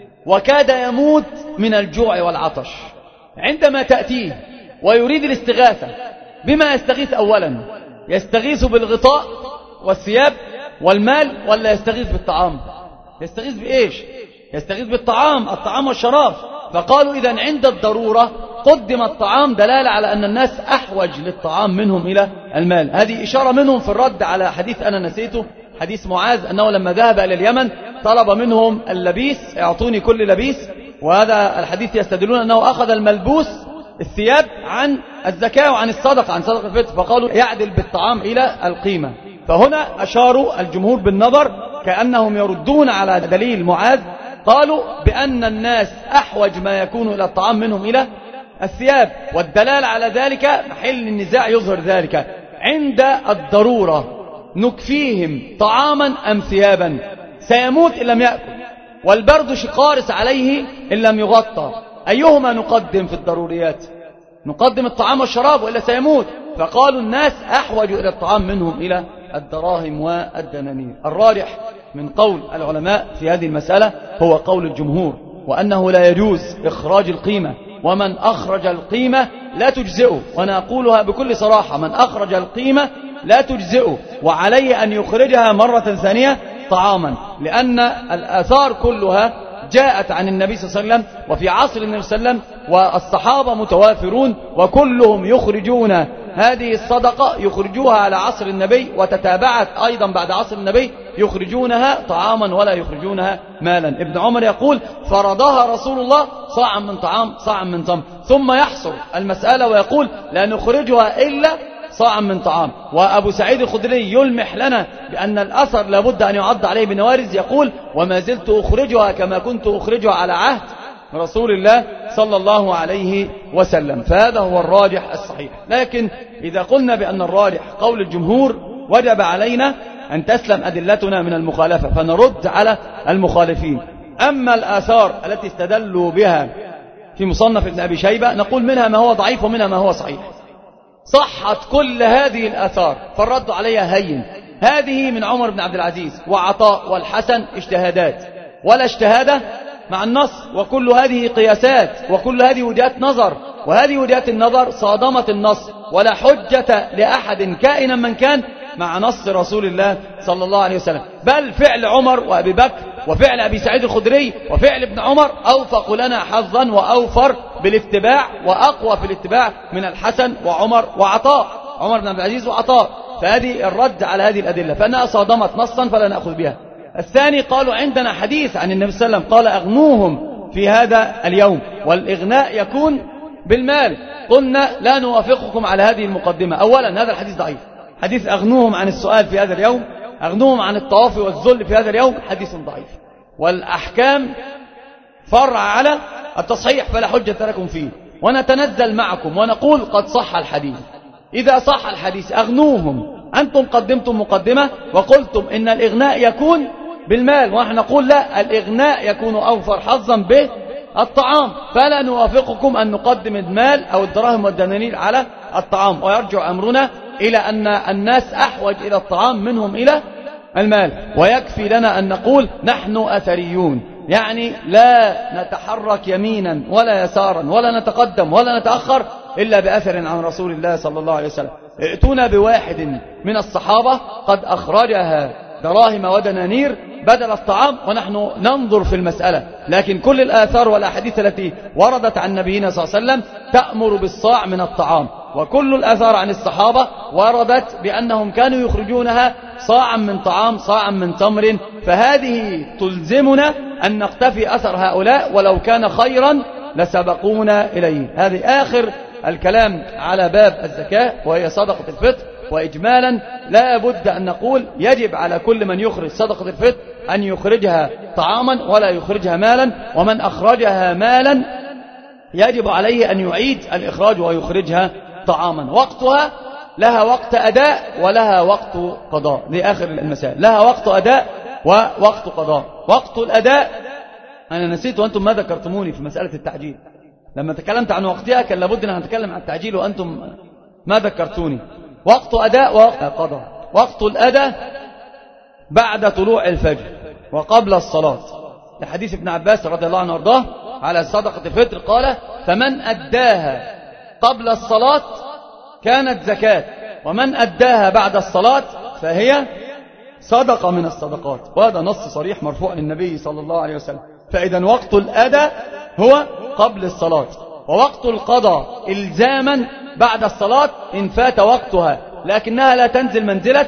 وكاد يموت من الجوع والعطش، عندما تأتيه ويريد الاستغاثة، بما يستغيث أولا؟ يستغيث بالغطاء والثياب والمال، ولا يستغيث بالطعام؟ يستغيث بإيش؟ يستغيث بالطعام، الطعام والشراب. فقالوا إذن عند الضرورة قدم الطعام دلالة على أن الناس أحوج للطعام منهم إلى المال. هذه إشارة منهم في الرد على حديث أنا نسيته، حديث معاذ أنه لما ذهب إلى اليمن طلب منهم اللبيس، اعطوني كل لبيس، وهذا الحديث يستدلون أنه أخذ الملبوس الثياب عن الزكاة وعن الصدقة، عن صدقة الفطر، فقالوا يعدل بالطعام إلى القيمة. فهنا أشاروا الجمهور بالنظر كأنهم يردون على دليل معاذ، قالوا بأن الناس أحوج ما يكون إلى الطعام منهم إلى الثياب، والدلالة على ذلك محل النزاع يظهر ذلك عند الضرورة نكفيهم طعاما أم ثيابا، سيموت إن لم يأكل والبرد شقارس عليه إن لم يغطى، أيهما نقدم في الضروريات؟ نقدم الطعام والشراب وإلا سيموت. فقالوا الناس أحوج إلى الطعام منهم إلى الدراهم والدنانير. الراجح من قول العلماء في هذه المسألة هو قول الجمهور، وأنه لا يجوز إخراج القيمة، ومن أخرج القيمة لا تجزئه، وأنا أقولها بكل صراحة، من أخرج القيمة لا تجزئه، وعليه أن يخرجها مرة ثانية طعاما، لأن الآثار كلها جاءت عن النبي صلى الله عليه وسلم وفي عصر النبي صلى الله عليه وسلم، والصحابة متوافرون وكلهم يخرجون هذه الصدقة، يخرجوها على عصر النبي، وتتابعت أيضا بعد عصر النبي يخرجونها طعاما ولا يخرجونها مالا. ابن عمر يقول فرضها رسول الله صاعا من طعام صاعا من تمر، ثم يحصر المسألة ويقول لا نخرجها إلا صاعا من طعام. وأبو سعيد الخدري يلمح لنا بأن الأثر لابد أن يعض عليه بنوارز، يقول وما زلت أخرجها كما كنت أخرجها على عهد رسول الله صلى الله عليه وسلم. فهذا هو الراجح الصحيح. لكن إذا قلنا بأن الراجح قول الجمهور وجب علينا أن تسلم أدلتنا من المخالفة، فنرد على المخالفين. أما الآثار التي استدلوا بها في مصنف ابن أبي شيبة نقول منها ما هو ضعيف ومنها ما هو صحيح. صحت كل هذه الآثار فالرد عليها هين. هذه من عمر بن عبد العزيز وعطاء والحسن اجتهادات، ولا اجتهاد مع النص، وكل هذه قياسات، وكل هذه وجهات نظر، وهذه وجهات النظر صادمت النص، ولا حجة لأحد كائنا من كان مع نص رسول الله صلى الله عليه وسلم. بل فعل عمر وأبي بكر وفعل أبي سعيد الخدري وفعل ابن عمر أوفق لنا حظا وأوفر بالاتباع وأقوى في الاتباع من الحسن وعمر وعطاء، عمر بن عبد العزيز وعطاء. فهذه الرد على هذه الأدلة فأنها صادمت نصا فلا نأخذ بها. الثاني قالوا عندنا حديث عن النبي صلى الله عليه وسلم قال أغنوهم في هذا اليوم، والإغناء يكون بالمال. قلنا لا نوافقكم على هذه المقدمة. أولا هذا الحديث ضعيف، حديث أغنوهم عن السؤال في هذا اليوم، أغنوهم عن الطواف والذل في هذا اليوم، حديث ضعيف، والأحكام فرع على التصحيح فلا حجة لكم فيه. ونتنزل معكم ونقول قد صح الحديث. إذا صح الحديث أغنوهم، أنتم قدمتم مقدمة وقلتم إن الإغناء يكون بالمال، ونحن نقول لا، الإغناء يكون أوفر حظا بالطعام، فلا نوافقكم أن نقدم المال أو الدراهم والدنانير على الطعام. ويرجع أمرنا إلى أن الناس أحوج إلى الطعام منهم إلى المال. ويكفي لنا أن نقول نحن أثريون، يعني لا نتحرك يمينا ولا يسارا ولا نتقدم ولا نتأخر إلا بأثر عن رسول الله صلى الله عليه وسلم. ائتونا بواحد من الصحابة قد أخرجها دراهم ودنانير بدل الطعام ونحن ننظر في المسألة. لكن كل الآثار والأحاديث التي وردت عن نبينا صلى الله عليه وسلم تأمر بالصاع من الطعام، وكل الآثار عن الصحابة وردت بأنهم كانوا يخرجونها صاعا من طعام صاعا من تمر. فهذه تلزمنا أن نقتفي أثر هؤلاء، ولو كان خيرا لسبقونا إليه. هذه آخر الكلام على باب الزكاة وهي صدقة الفطر. وإجمالا لا بد أن نقول يجب على كل من يخرج صدقة الفطر أن يخرجها طعاما ولا يخرجها مالا، ومن أخرجها مالا يجب عليه أن يعيد الإخراج ويخرجها طعاما. وقتها لها وقت أداء ولها وقت قضاء، لآخر المسائل لها وقت أداء ووقت قضاء. وقت الأداء أنا نسيت وأنتم ما ذكرتموني في مسألة التعجيل، لما تكلمت عن وقتها كان لابد أن نتكلم عن التعجيل وأنتم ما ذكرتوني. وقت أداء ووقت قضاء. وقت الأداء بعد طلوع الفجر وقبل الصلاة، لحديث ابن عباس رضي الله عنه وارضاه على صدقة الفطر قال فمن أداها قبل الصلاة كانت زكاة، ومن أداها بعد الصلاة فهي صدقة من الصدقات. وهذا نص صريح مرفوع للنبي صلى الله عليه وسلم. فإذا وقت الأداء هو قبل الصلاة، ووقت القضاء إلزاما بعد الصلاة إن فات وقتها، لكنها لا تنزل منزلة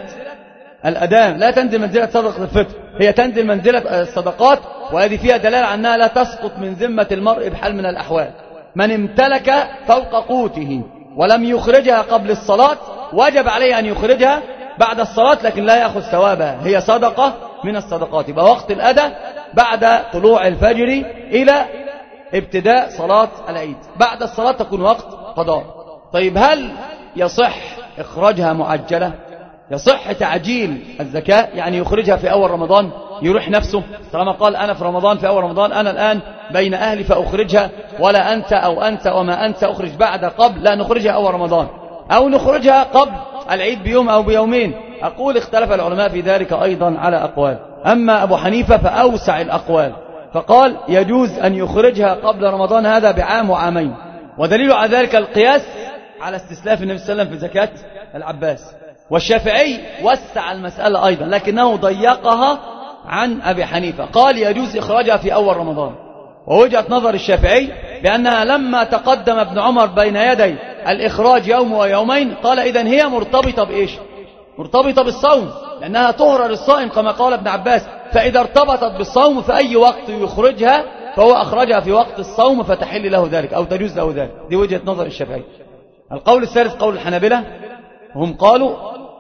الأداء، لا تنزل منزلة صدقة الفطر، هي تنزل منزلة الصدقات. وهذه فيها دلالة على أنها لا تسقط من ذمة المرء بحال من الأحوال. من امتلك فوق قوته ولم يخرجها قبل الصلاة وجب عليه أن يخرجها بعد الصلاة، لكن لا يأخذ ثوابها، هي صدقة من الصدقات. يبقى وقت الأداء بعد طلوع الفجر إلى ابتداء صلاة العيد، بعد الصلاة تكون وقت قضاء. طيب هل يصح إخراجها معجلة؟ يصح تعجيل الزكاة، يعني يخرجها في أول رمضان يروح نفسه، طالما قال أنا في رمضان في أول رمضان أنا الآن بين أهلي فأخرجها، ولا أنت أو أنت وما أنت أخرج بعد قبل، لا نخرجها أول رمضان، أو نخرجها قبل العيد بيوم أو بيومين. أقول اختلف العلماء في ذلك أيضا على أقوال. أما أبو حنيفة فأوسع الأقوال، فقال يجوز أن يخرجها قبل رمضان، هذا بعام وعامين، ودليل على ذلك القياس على استسلاف النبي صلى الله عليه وسلم في زكاة العباس. والشافعي وسع المسألة أيضا لكنه ضيقها عن أبي حنيفة، قال يجوز إخراجها في أول رمضان. ووجهة نظر الشافعي بأنها لما تقدم ابن عمر بين يدي الإخراج يوم ويومين قال إذن هي مرتبطة بإيش؟ مرتبطة بالصوم، لأنها طهرة للصائم كما قال ابن عباس، فإذا ارتبطت بالصوم فأي وقت يخرجها فهو أخرجها في وقت الصوم فتحل له ذلك أو تجوز له ذلك. دي وجهة نظر الشافعي. القول الثالث قول الحنابلة، هم قالوا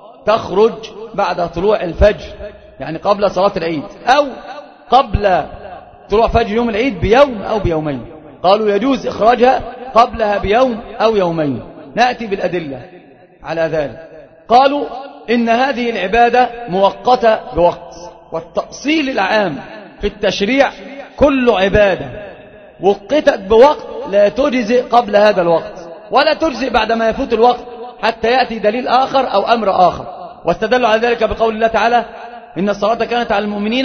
تخرج بعد طلوع الفجر، يعني قبل صلاة العيد أو قبل طلوع فجر يوم العيد بيوم أو بيومين، قالوا يجوز إخراجها قبلها بيوم أو يومين. نأتي بالأدلة على ذلك. قالوا إن هذه العبادة مؤقتة بوقت، والتأصيل العام في التشريع كل عبادة وقتت بوقت لا تجزئ قبل هذا الوقت ولا تجزئ بعد ما يفوت الوقت حتى يأتي دليل آخر أو أمر آخر. واستدلوا على ذلك بقول الله تعالى إن الصلاة كانت على المؤمنين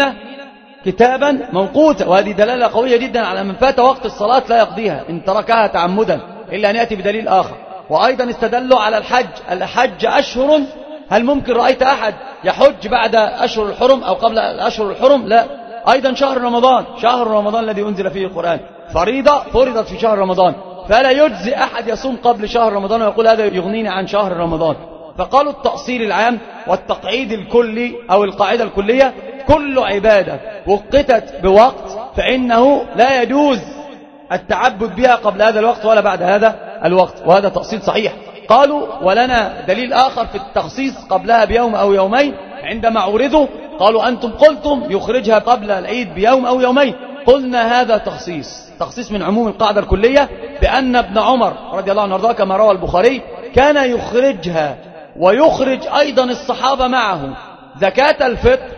كتابا موقوتا، وهذه دلالة قوية جدا على من فات وقت الصلاة لا يقضيها إن تركها تعمدا إلا أن يأتي بدليل آخر. وأيضا استدلوا على الحج، الحج أشهر، هل ممكن رأيت أحد يحج بعد أشهر الحرم أو قبل أشهر الحرم؟ لا. أيضا شهر رمضان، شهر رمضان الذي أنزل فيه القرآن فريضة فرضت في شهر رمضان، فلا يجزي أحد يصوم قبل شهر رمضان ويقول هذا يغنيني عن شهر رمضان. فقالوا التأصيل العام والتقعيد الكلي أو القاعدة الكلية كل عبادة وقتت بوقت فإنه لا يجوز التعبد بها قبل هذا الوقت ولا بعد هذا الوقت، وهذا تأصيل صحيح. قالوا ولنا دليل آخر في التخصيص قبلها بيوم أو يومين، عندما عورضوا قالوا أنتم قلتم يخرجها قبل العيد بيوم أو يومين، قلنا هذا تخصيص تخصيص من عموم القاعدة الكلية، بأن ابن عمر رضي الله عنه وارضاه كما روى البخاري كان يخرجها ويخرج أيضا الصحابة معه زكاة الفطر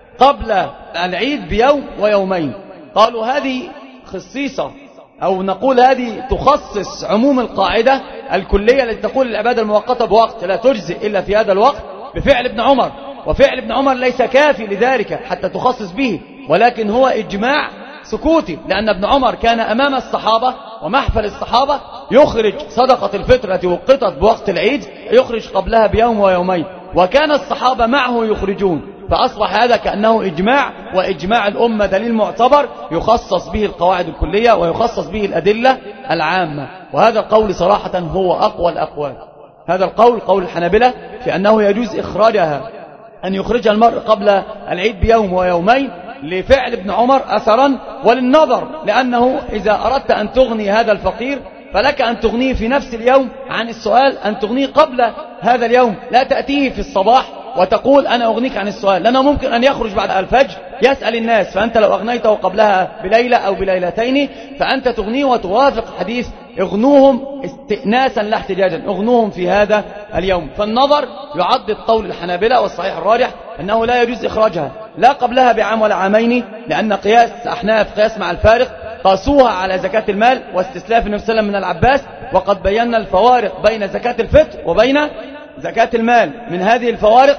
قبل العيد بيوم ويومين. قالوا هذه خصيصة أو نقول هذه تخصص عموم القاعدة الكلية التي تقول العبادة المؤقتة بوقت لا تجزئ إلا في هذا الوقت بفعل ابن عمر. وفعل ابن عمر ليس كافي لذلك حتى تخصص به، ولكن هو إجماع سكوتي، لأن ابن عمر كان أمام الصحابة ومحفل الصحابة يخرج صدقة الفطر التي وقتت بوقت العيد، يخرج قبلها بيوم ويومين، وكان الصحابة معه يخرجون، فأصبح هذا كأنه إجماع، وإجماع الأمة دليل معتبر يخصص به القواعد الكلية ويخصص به الأدلة العامة. وهذا القول صراحة هو أقوى الأقوال. هذا القول قول الحنابلة في أنه يجوز إخراجها، أن يخرجها المرء قبل العيد بيوم ويومين لفعل ابن عمر أثرا وللنظر، لأنه إذا أردت أن تغني هذا الفقير فلك أن تغنيه في نفس اليوم عن السؤال، أن تغنيه قبل هذا اليوم، لا تأتيه في الصباح وتقول أنا أغنيك عن السؤال، لأنه ممكن أن يخرج بعد الفجر يسأل الناس، فأنت لو أغنيته قبلها بليلة أو بليلتين فأنت تغنيه وتوافق حديث اغنوهم استئناسا لا احتجاجا، اغنوهم في هذا اليوم. فالنظر يعضد قول الحنابلة، والصحيح الراجح أنه لا يجوز إخراجها لا قبلها بعام ولا عامين، لأن قياس أحناف قياس مع الفارق، قاسوها على زكاة المال واستسلاف النبي صلى الله عليه وسلم من العباس، وقد بينا الفوارق بين زكاة الفطر وبين زكاة المال. من هذه الفوارق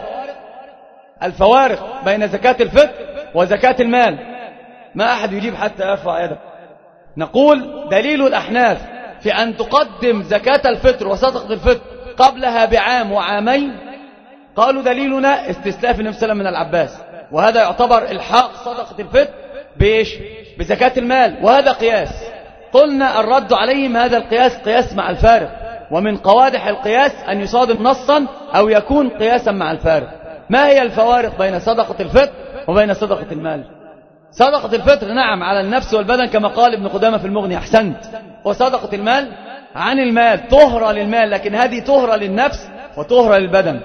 الفوارق بين زكاة الفطر وزكاة المال، ما أحد يجيب حتى يرفع يده. نقول دليل الأحناف في أن تقدم زكاة الفطر وصدقة الفطر قبلها بعام وعامين، قالوا دليلنا استسلاف النبي صلى الله عليه وسلم من العباس، وهذا يعتبر الحاق صدقة الفطر بإيش؟ بزكاة المال، وهذا قياس. قلنا الرد عليهم هذا القياس قياس مع الفارق، ومن قوادح القياس أن يصادم نصا أو يكون قياسا مع الفارق. ما هي الفوارق بين صدقة الفطر وبين صدقة المال؟ صدقة الفطر نعم على النفس والبدن كما قال ابن قدامة في المغني، أحسنت. وصدقة المال عن المال، طهرة للمال، لكن هذه طهرة للنفس وطهرة للبدن،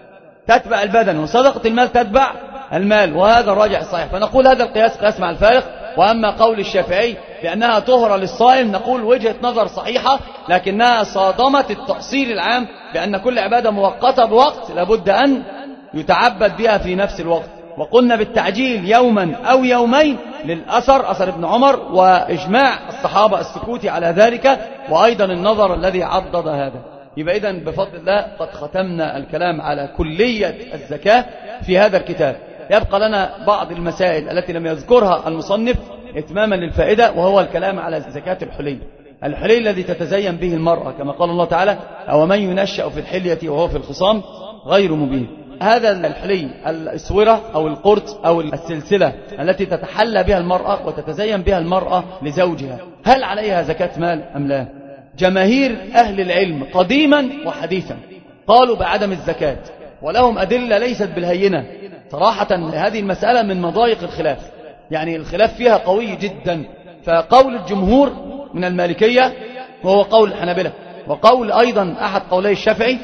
تتبع البدن، وصدقة المال تتبع المال، وهذا الراجع الصحيح. فنقول هذا القياس قياس مع الفارق. وأما قول الشافعي بأنها طهرة للصائم نقول وجهة نظر صحيحة، لكنها صادمت التأصيل العام بأن كل عبادة مؤقتة بوقت لابد أن يتعبد بها في نفس الوقت. وقلنا بالتعجيل يوما أو يومين للأثر، أثر ابن عمر، وإجماع الصحابة السكوت على ذلك، وأيضا النظر الذي عضد هذا. يبقى إذن بفضل الله قد ختمنا الكلام على كلية الزكاة في هذا الكتاب. يبقى لنا بعض المسائل التي لم يذكرها المصنف اتماما للفائدة، وهو الكلام على زكاة الحلي، الحلي الذي تتزين به المرأة كما قال الله تعالى: أو من ينشأ في الحلية وهو في الخصام غير مبين. هذا الحلي، الإسورة أو القرط أو السلسلة التي تتحلى بها المرأة وتتزين بها المرأة لزوجها، هل عليها زكاة مال أم لا؟ جماهير أهل العلم قديما وحديثا قالوا بعدم الزكاة، ولهم أدلة ليست بالهينة صراحة. هذه المسألة من مضايق الخلاف، يعني الخلاف فيها قوي جدا. فقول الجمهور من المالكية وهو قول الحنابلة، وقول أيضا أحد قولي الشافعي،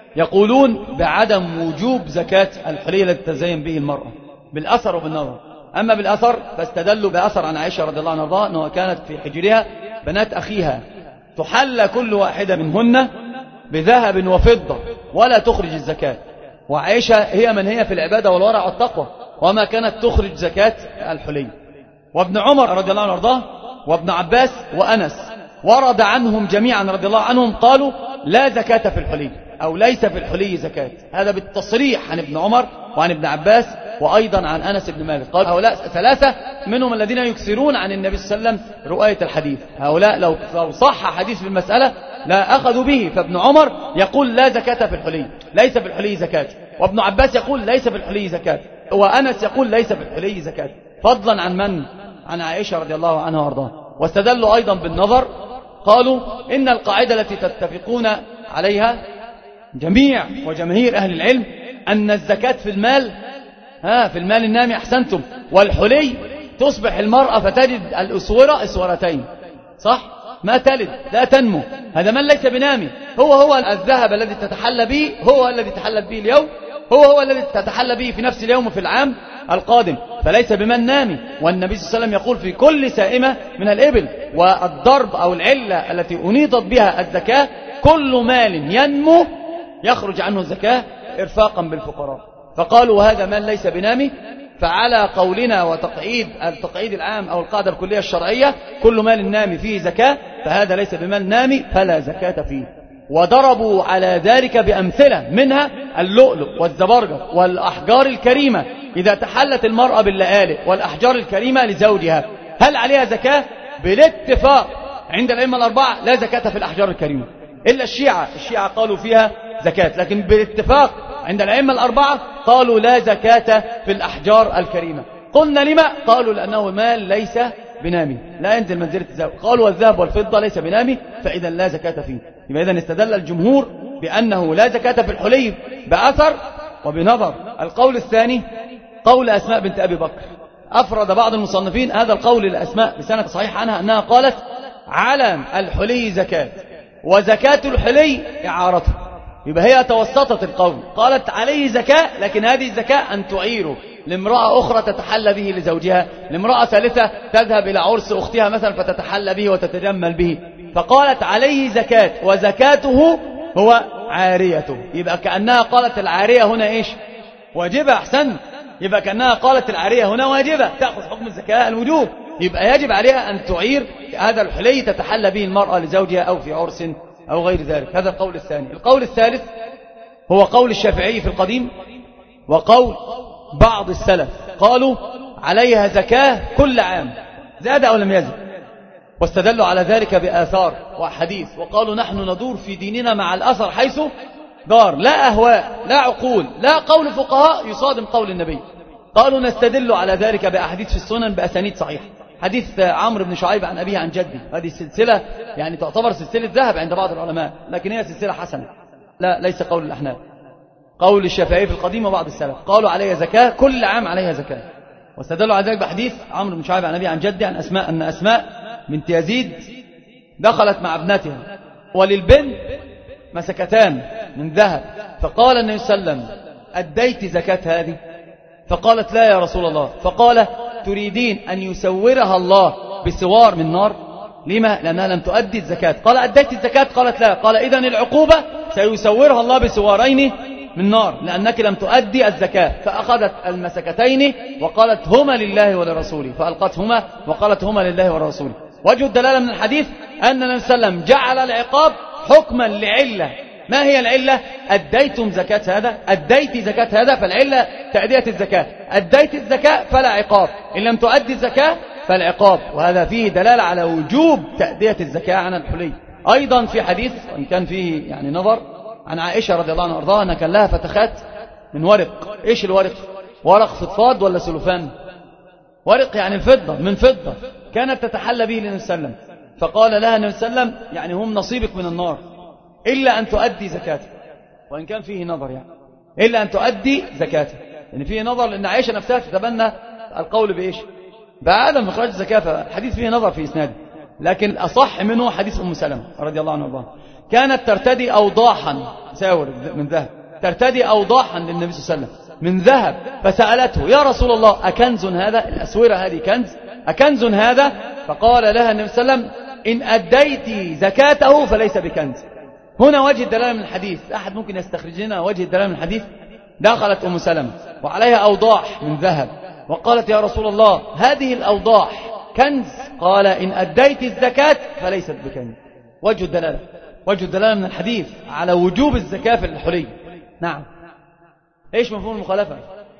يقولون بعدم وجوب زكاة الحلي التي تزين به المرأة بالأثر وبالنظر. أما بالأثر فاستدلوا بأثر عن عائشة رضي الله عنها أنها كانت في حجرها بنات أخيها تحلى كل واحدة منهن بذهب وفضة ولا تخرج الزكاة، وعائشة هي من هي في العبادة والورع والتقوى، وما كانت تخرج زكاة الحلي. وابن عمر رضي الله عنه وارضاه وابن عباس وأنس ورد عنهم جميعا رضي الله عنهم قالوا لا زكاة في الحلي، أو ليس في الحلي زكاة. هذا بالتصريح عن ابن عمر وعن ابن عباس وأيضا عن أنس بن مالك. قال هؤلاء ثلاثة منهم الذين يكثرون عن النبي صلى الله عليه وسلم رؤية الحديث، هؤلاء لو صح حديث في المسألة لا أخذوا به. فابن عمر يقول لا زكاة في الحلي، ليس في الحلي زكاة، وابن عباس يقول ليس في الحلي زكاة، وأنس يقول ليس في الحلي زكاة، فضلا عن من؟ عن عائشة رضي الله عنها وارضاها. واستدلوا أيضا بالنظر، قالوا إن القاعدة التي تتفقون عليها جميع وجماهير أهل العلم أن الزكاة في المال، ها في المال النامي، أحسنتم، والحلي تصبح المرأة فتجد الأسورة أسورتين، صح؟ ما تلد لا تنمو، هذا من ليس بنامي. هو هو الذهب الذي تتحلى به، هو الذي تحلت به اليوم، هو هو الذي تتحلى به في نفس اليوم وفي العام القادم، فليس بمن نامي. والنبي صلى الله عليه وسلم يقول في كل سائمة من الإبل. والضرب أو العلة التي أنيطت بها الزكاة كل مال ينمو يخرج عنه الزكاة إرفاقا بالفقراء. فقالوا هذا مال ليس بنامي، فعلى قولنا وتقعيد التقعيد العام أو القاعدة الكلية الشرعية كل مال نامي فيه زكاة، فهذا ليس بمال نامي فلا زكاة فيه. وضربوا على ذلك بأمثلة منها اللؤلؤ والزبرجد والأحجار الكريمة، إذا تحلت المرأة باللآلئ والأحجار الكريمة لزوجها هل عليها زكاة؟ بالاتفاق عند الأئمة الأربعة لا زكاة في الأحجار الكريمة، إلا الشيعة، الشيعة قالوا فيها زكاة، لكن بالاتفاق عند الأئمة الأربعة قالوا لا زكاة في الأحجار الكريمة. قلنا لما؟ قالوا لأنه مال ليس بنامي لا ينزل منزلة الذهب. قالوا والذهب والفضة ليس بنامي، فإذا لا زكاة فيه. يبقى إذن استدل الجمهور بأنه لا زكاة في الحلي بأثر وبنظر. القول الثاني قول أسماء بنت أبي بكر، أفرد بعض المصنفين هذا القول لأسماء بسند صحيح عنها أنها قالت على الحلي زكاة وزكاة الحلي إعارته. يبقى هي توسطت القول، قالت عليه زكاة، لكن هذه الزكاة أن تعيره لامرأة أخرى تتحلى به لزوجها، لامرأة ثالثة تذهب إلى عرس أختها مثلا فتتحلى به وتتجمل به، فقالت عليه زكاة وزكاته هو عاريته. يبقى كأنها قالت العارية هنا إيش؟ واجبة. أحسن، يبقى كأنها قالت العارية هنا واجبة، تأخذ حكم الزكاة الوجوب، يبقى يجب عليها أن تعير هذا الحلي تتحلى به المرأة لزوجها أو في عرس أو غير ذلك. هذا القول الثاني. القول الثالث هو قول الشافعي في القديم وقول بعض السلف، قالوا عليها زكاة كل عام زاد أو لم يزد، واستدلوا على ذلك بآثار وحديث، وقالوا نحن ندور في ديننا مع الأثر حيث دار، لا أهواء لا عقول لا قول فقهاء يصادم قول النبي. قالوا نستدل على ذلك بأحاديث في السنن بأسانيد صحيحة، حديث عمرو بن شعيب عن أبيه عن جده، هذه سلسلة يعني تعتبر سلسلة ذهب عند بعض العلماء، لكن هي سلسلة حسنة، لا ليس قول الأحناف، قول الشافعي في القديم وبعض السلف، قالوا عليها زكاة، كل عام عليها زكاة، واستدلوا على ذلك بحديث عمرو بن شعيب عن أبيه عن جده عن أسماء أن أسماء بنت يزيد دخلت مع ابنتها وللبنت مسكتان من ذهب، فقال النبي صلى الله عليه وسلم أديت زكاة هذه؟ فقالت لا يا رسول الله. فقال تريدين أن يسورها الله بسوار من نار؟ لما؟ لأنها لم تؤدي الزكاة. قال أديت الزكاة؟ قالت لا. قال إذن العقوبة سيسورها الله بسوارين من نار لأنك لم تؤدي الزكاة. فأخذت المسكتين وقالت هما لله ولرسوله، فألقتهما وقالت هما لله ولرسوله. وجه الدلالة من الحديث أن النبي صلى الله عليه وسلم جعل العقاب حكما لعلة. ما هي العلة؟ أديتم زكاة هذا، أديت زكاة هذا، فالعلة تأدية الزكاة. أديت الزكاة فلا عقاب، إن لم تؤدي الزكاة فالعقاب، وهذا فيه دلالة على وجوب تأدية الزكاة عن الحلي. أيضا في حديث وإن كان فيه يعني نظر عن عائشة رضي الله عنها وارضاها أن كان لها فتخات من ورق. إيش الورق؟ ورق فضفاض ولا سلوفان؟ ورق يعني الفضة، من فضة، كانت تتحلى به للنبي صلى الله عليه وسلم. فقال لها النبي صلى الله عليه وسلم يعني هم نصيبك من النار إلا أن تؤدي زكاته، وإن كان فيه نظر يعني إلا أن تؤدي زكاته، يعني فيه نظر لأن عائشة نفسها تتبنى القول بإيش؟ بعدم إخراج الزكاة، فالحديث فيه نظر في إسناده، لكن الأصح منه حديث أم سلمة رضي الله عنها وارضاها، كانت ترتدي أوضاحا ساور من ذهب، ترتدي أوضاحا للنبي صلى الله عليه وسلم من ذهب، فسألته يا رسول الله أكنز هذا؟ الأسورة هذه كنز؟ أكنز هذا؟ فقال لها النبي صلى الله عليه وسلم إن أديت زكاته فليس بكنز. هنا وجه الدلالة من الحديث. أحد ممكن يستخرج لنا وجه الدلالة من الحديث؟ دخلت أم سلمة وعليها أوضاح من ذهب وقالت يا رسول الله هذه الأوضاح كنز؟ قال إن أديت الزكاة فليست بكنز. وجه الدلالة وجه الدلالة من الحديث على وجوب الزكاة في الحلي. نعم. إيش مفهوم المخالفة؟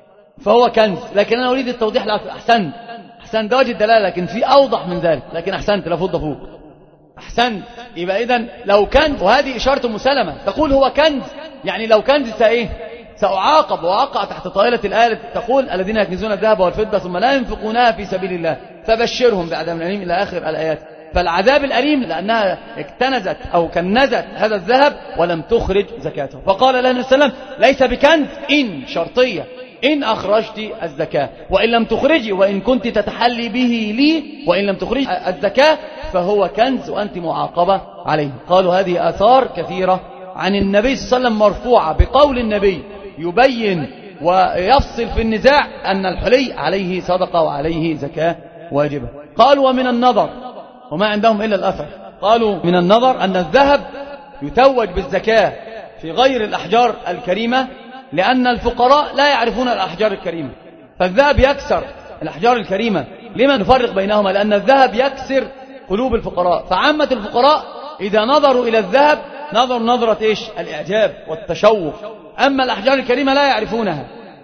فهو كنز، لكن أنا أريد التوضيح لك. أحسنت أحسنت، ده وجه الدلالة، لكن في أوضح من ذلك، لكن أحسنت لا فضة فوق. أحسنت. يبقى إذن لو كنز، وهذه إشارة أم سلمة تقول هو كنز، يعني لو كنز سإيه؟ سأعاقب وأقع تحت طائلة الآية تقول الذين يكنزون الذهب والفضة ثم لا ينفقونها في سبيل الله فبشرهم بعذاب أليم إلى آخر الآيات. فالعذاب الأليم لأنها اكتنزت أو كنزت هذا الذهب ولم تخرج زكاته. فقال لها النبي صلى الله عليه وسلم ليس بكنز إن شرطية، إن أخرجت الزكاة، وإن لم تخرجي وإن كنت تتحلي به لي وإن لم تخرجي الزكاة فهو كنز وأنت معاقبة عليه. قالوا هذه آثار كثيرة عن النبي صلى الله عليه وسلم مرفوعة بقول النبي يبين ويفصل في النزاع أن الحلي عليه صدقة وعليه زكاة واجبة. قالوا ومن النظر، وما عندهم إلا الأثر، قالوا من النظر أن الذهب يتوج بالزكاة في غير الأحجار الكريمة لأن الفقراء لا يعرفون الأحجار الكريمة، فالذهب يكسر الأحجار الكريمة. لما نفرق بينهما؟ لأن الذهب يكسر قلوب الفقراء، فعامة الفقراء إذا نظروا إلى الذهب نظروا نظرة إيش؟ الإعجاب والتشوق، أما الأحجار الكريمة لا يعرفونها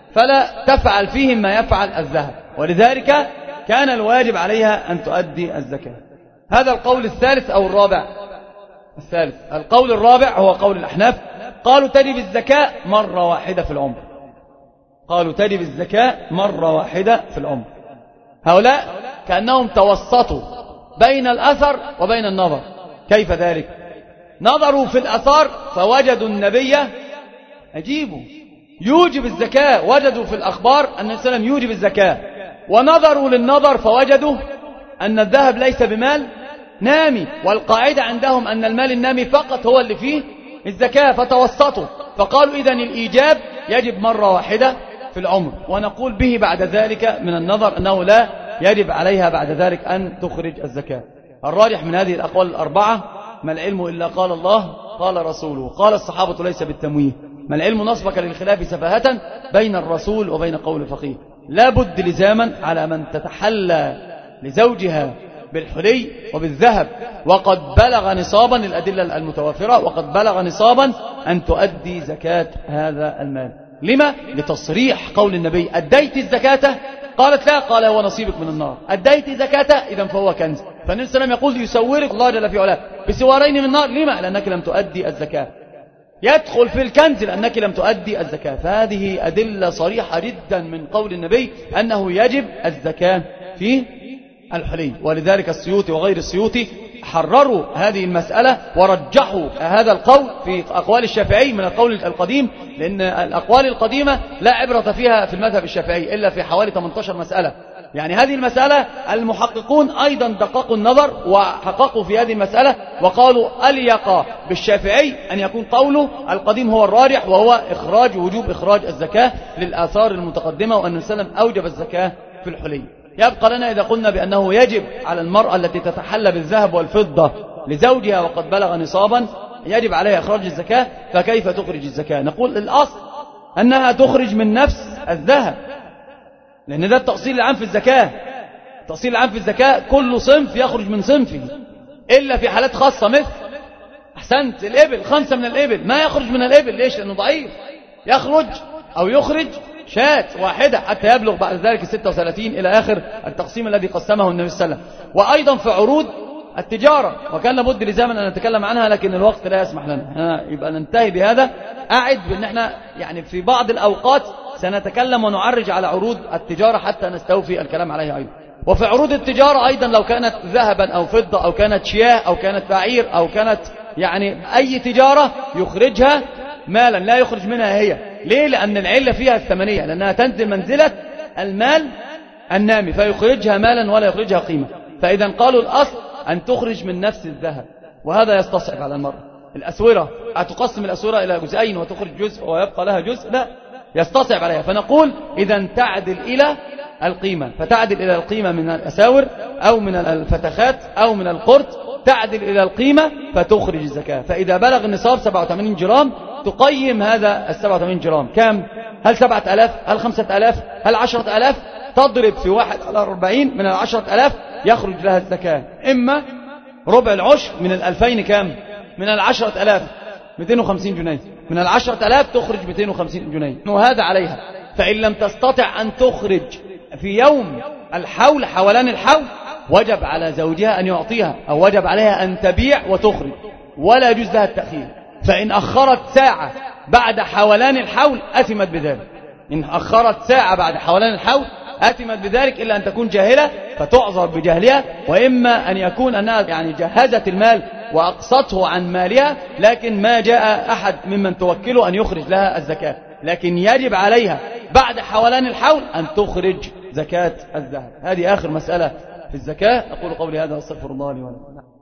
فلا تفعل فيهم ما يفعل الذهب، ولذلك كان الواجب عليها أن تؤدي الزكاة. هذا القول الثالث أو الرابع؟ الثالث. القول الرابع هو قول الأحناف، قالوا تجب الزكاة مرة واحدة في العمر. قالوا تجب الزكاة مرة واحدة في العمر. هؤلاء كأنهم توسطوا بين الأثر وبين النظر. كيف ذلك؟ نظروا في الأثار فوجدوا النبي أجيبوا يوجب الزكاة، وجدوا في الأخبار أن النبي صلى الله عليه وسلم يوجب الزكاة، ونظروا للنظر فوجدوا أن الذهب ليس بمال نامي، والقاعدة عندهم أن المال النامي فقط هو اللي فيه الزكاة، فتوسطوا فقالوا إذن الإيجاب يجب مرة واحدة في العمر، ونقول به بعد ذلك من النظر أنه لا يجب عليها بعد ذلك أن تخرج الزكاة. الراجح من هذه الأقوال الأربعة ما العلم إلا قال الله قال رسوله قال الصحابة ليس بالتمويه، ما العلم نصبك للخلاف سفاهة بين الرسول وبين قول الفقيه. لا بد لزاما على من تتحلى لزوجها بالحلي وبالذهب وقد بلغ نصابا للأدلة المتوافرة، وقد بلغ نصابا أن تؤدي زكاة هذا المال. لما؟ لتصريح قول النبي أديت الزكاة؟ قالت لا، قال هو نصيبك من النار. أديت زكاة إذن فهو كنز. فالنبي صلى الله عليه وسلم يقول يسورك الله جل في علاه بسوارين من النار. لما؟ لأنك لم تؤدي الزكاة. يدخل في الكنز لأنك لم تؤدي الزكاة. فهذه أدلة صريحة جدا من قول النبي أنه يجب الزكاة في الحلي. ولذلك السيوطي وغير السيوطي حرروا هذه المسألة ورجحوا هذا القول في أقوال الشافعي من القول القديم، لأن الأقوال القديمة لا عبرة فيها في المذهب الشافعي إلا في حوالي ثمانية عشر مسألة. يعني هذه المسألة المحققون أيضا دققوا النظر وحققوا في هذه المسألة وقالوا أليق بالشافعي أن يكون قوله القديم هو الراجح، وهو إخراج وجوب إخراج الزكاة للآثار المتقدمة، وأن السلام أوجب الزكاة في الحلي. يبقى لنا إذا قلنا بأنه يجب على المرأة التي تتحلى بالذهب والفضة لزوجها وقد بلغ نصابا يجب عليها إخراج الزكاة، فكيف تخرج الزكاة؟ نقول الأصل أنها تخرج من نفس الذهب، لأن ده التأصيل العام في الزكاة. التأصيل العام في الزكاة كل صنف يخرج من صنفه إلا في حالات خاصة، مثل أحسنت الإبل، خمسة من الإبل ما يخرج من الإبل. ليش؟ لأنه ضعيف. يخرج أو يخرج شاة واحدة حتى يبلغ بعد ذلك ستة وثلاثين إلى آخر التقسيم الذي قسمه النبي صلى الله عليه وسلم. وأيضا في عروض التجارة، وكان لابد لزمن أن نتكلم عنها لكن الوقت لا يسمح لنا، يبقى ننتهي بهذا. أعد بأن احنا يعني في بعض الأوقات سنتكلم ونعرج على عروض التجارة حتى نستوفي الكلام عليها أيضا. وفي عروض التجارة أيضا لو كانت ذهبا أو فضة أو كانت شياه أو كانت بعير أو كانت يعني أي تجارة يخرجها مالا لا يخرج منها هي. ليه؟ لأن العلة فيها الثمنية، لأنها تنزل منزلة المال النامي فيخرجها مالا ولا يخرجها قيمة. فإذا قالوا الأصل أن تخرج من نفس الذهب، وهذا يستصعب على المرأة. الأسورة أتقسم الأسورة إلى جزئين وتخرج جزء ويبقى لها جزء؟ لا، يستصعب عليها. فنقول إذا تعدل إلى القيمة، فتعدل إلى القيمة من الأساور أو من الفتخات أو من القرط، تعدل إلى القيمة فتخرج الزكاة. فإذا بلغ النصاب سبعة وثمانين جرام تقيم هذا السبعة وثمانين جرام كم؟ هل سبعة آلاف؟ هل خمسة آلاف؟ هل عشرة آلاف؟ تضرب في واحد على أربعين من العشرة آلاف يخرج لها الزكاة. إما ربع العشر من الألفين كم؟ من العشرة آلاف مئتين وخمسين جنيه، من العشرة آلاف تخرج مئتين وخمسين جنيه، وهذا عليها. فإن لم تستطع أن تخرج في يوم الحول حولان الحول وجب على زوجها أن يعطيها، أو وجب عليها أن تبيع وتخرج، ولا يجوز لها التأخير. فإن أخرت ساعة بعد حولان الحول أثمت بذلك. إن أخرت ساعة بعد حولان الحول أثمت بذلك، إلا أن تكون جاهلة فتعذر بجهلها، وإما أن يكون أنها يعني جهزت المال وأقصته عن مالها لكن ما جاء أحد ممن توكله أن يخرج لها الزكاة. لكن يجب عليها بعد حولان الحول أن تخرج زكاة الذهب. هذه آخر مسألة في الزكاة. أقول قولي هذا واستغفر الله لي ولكم.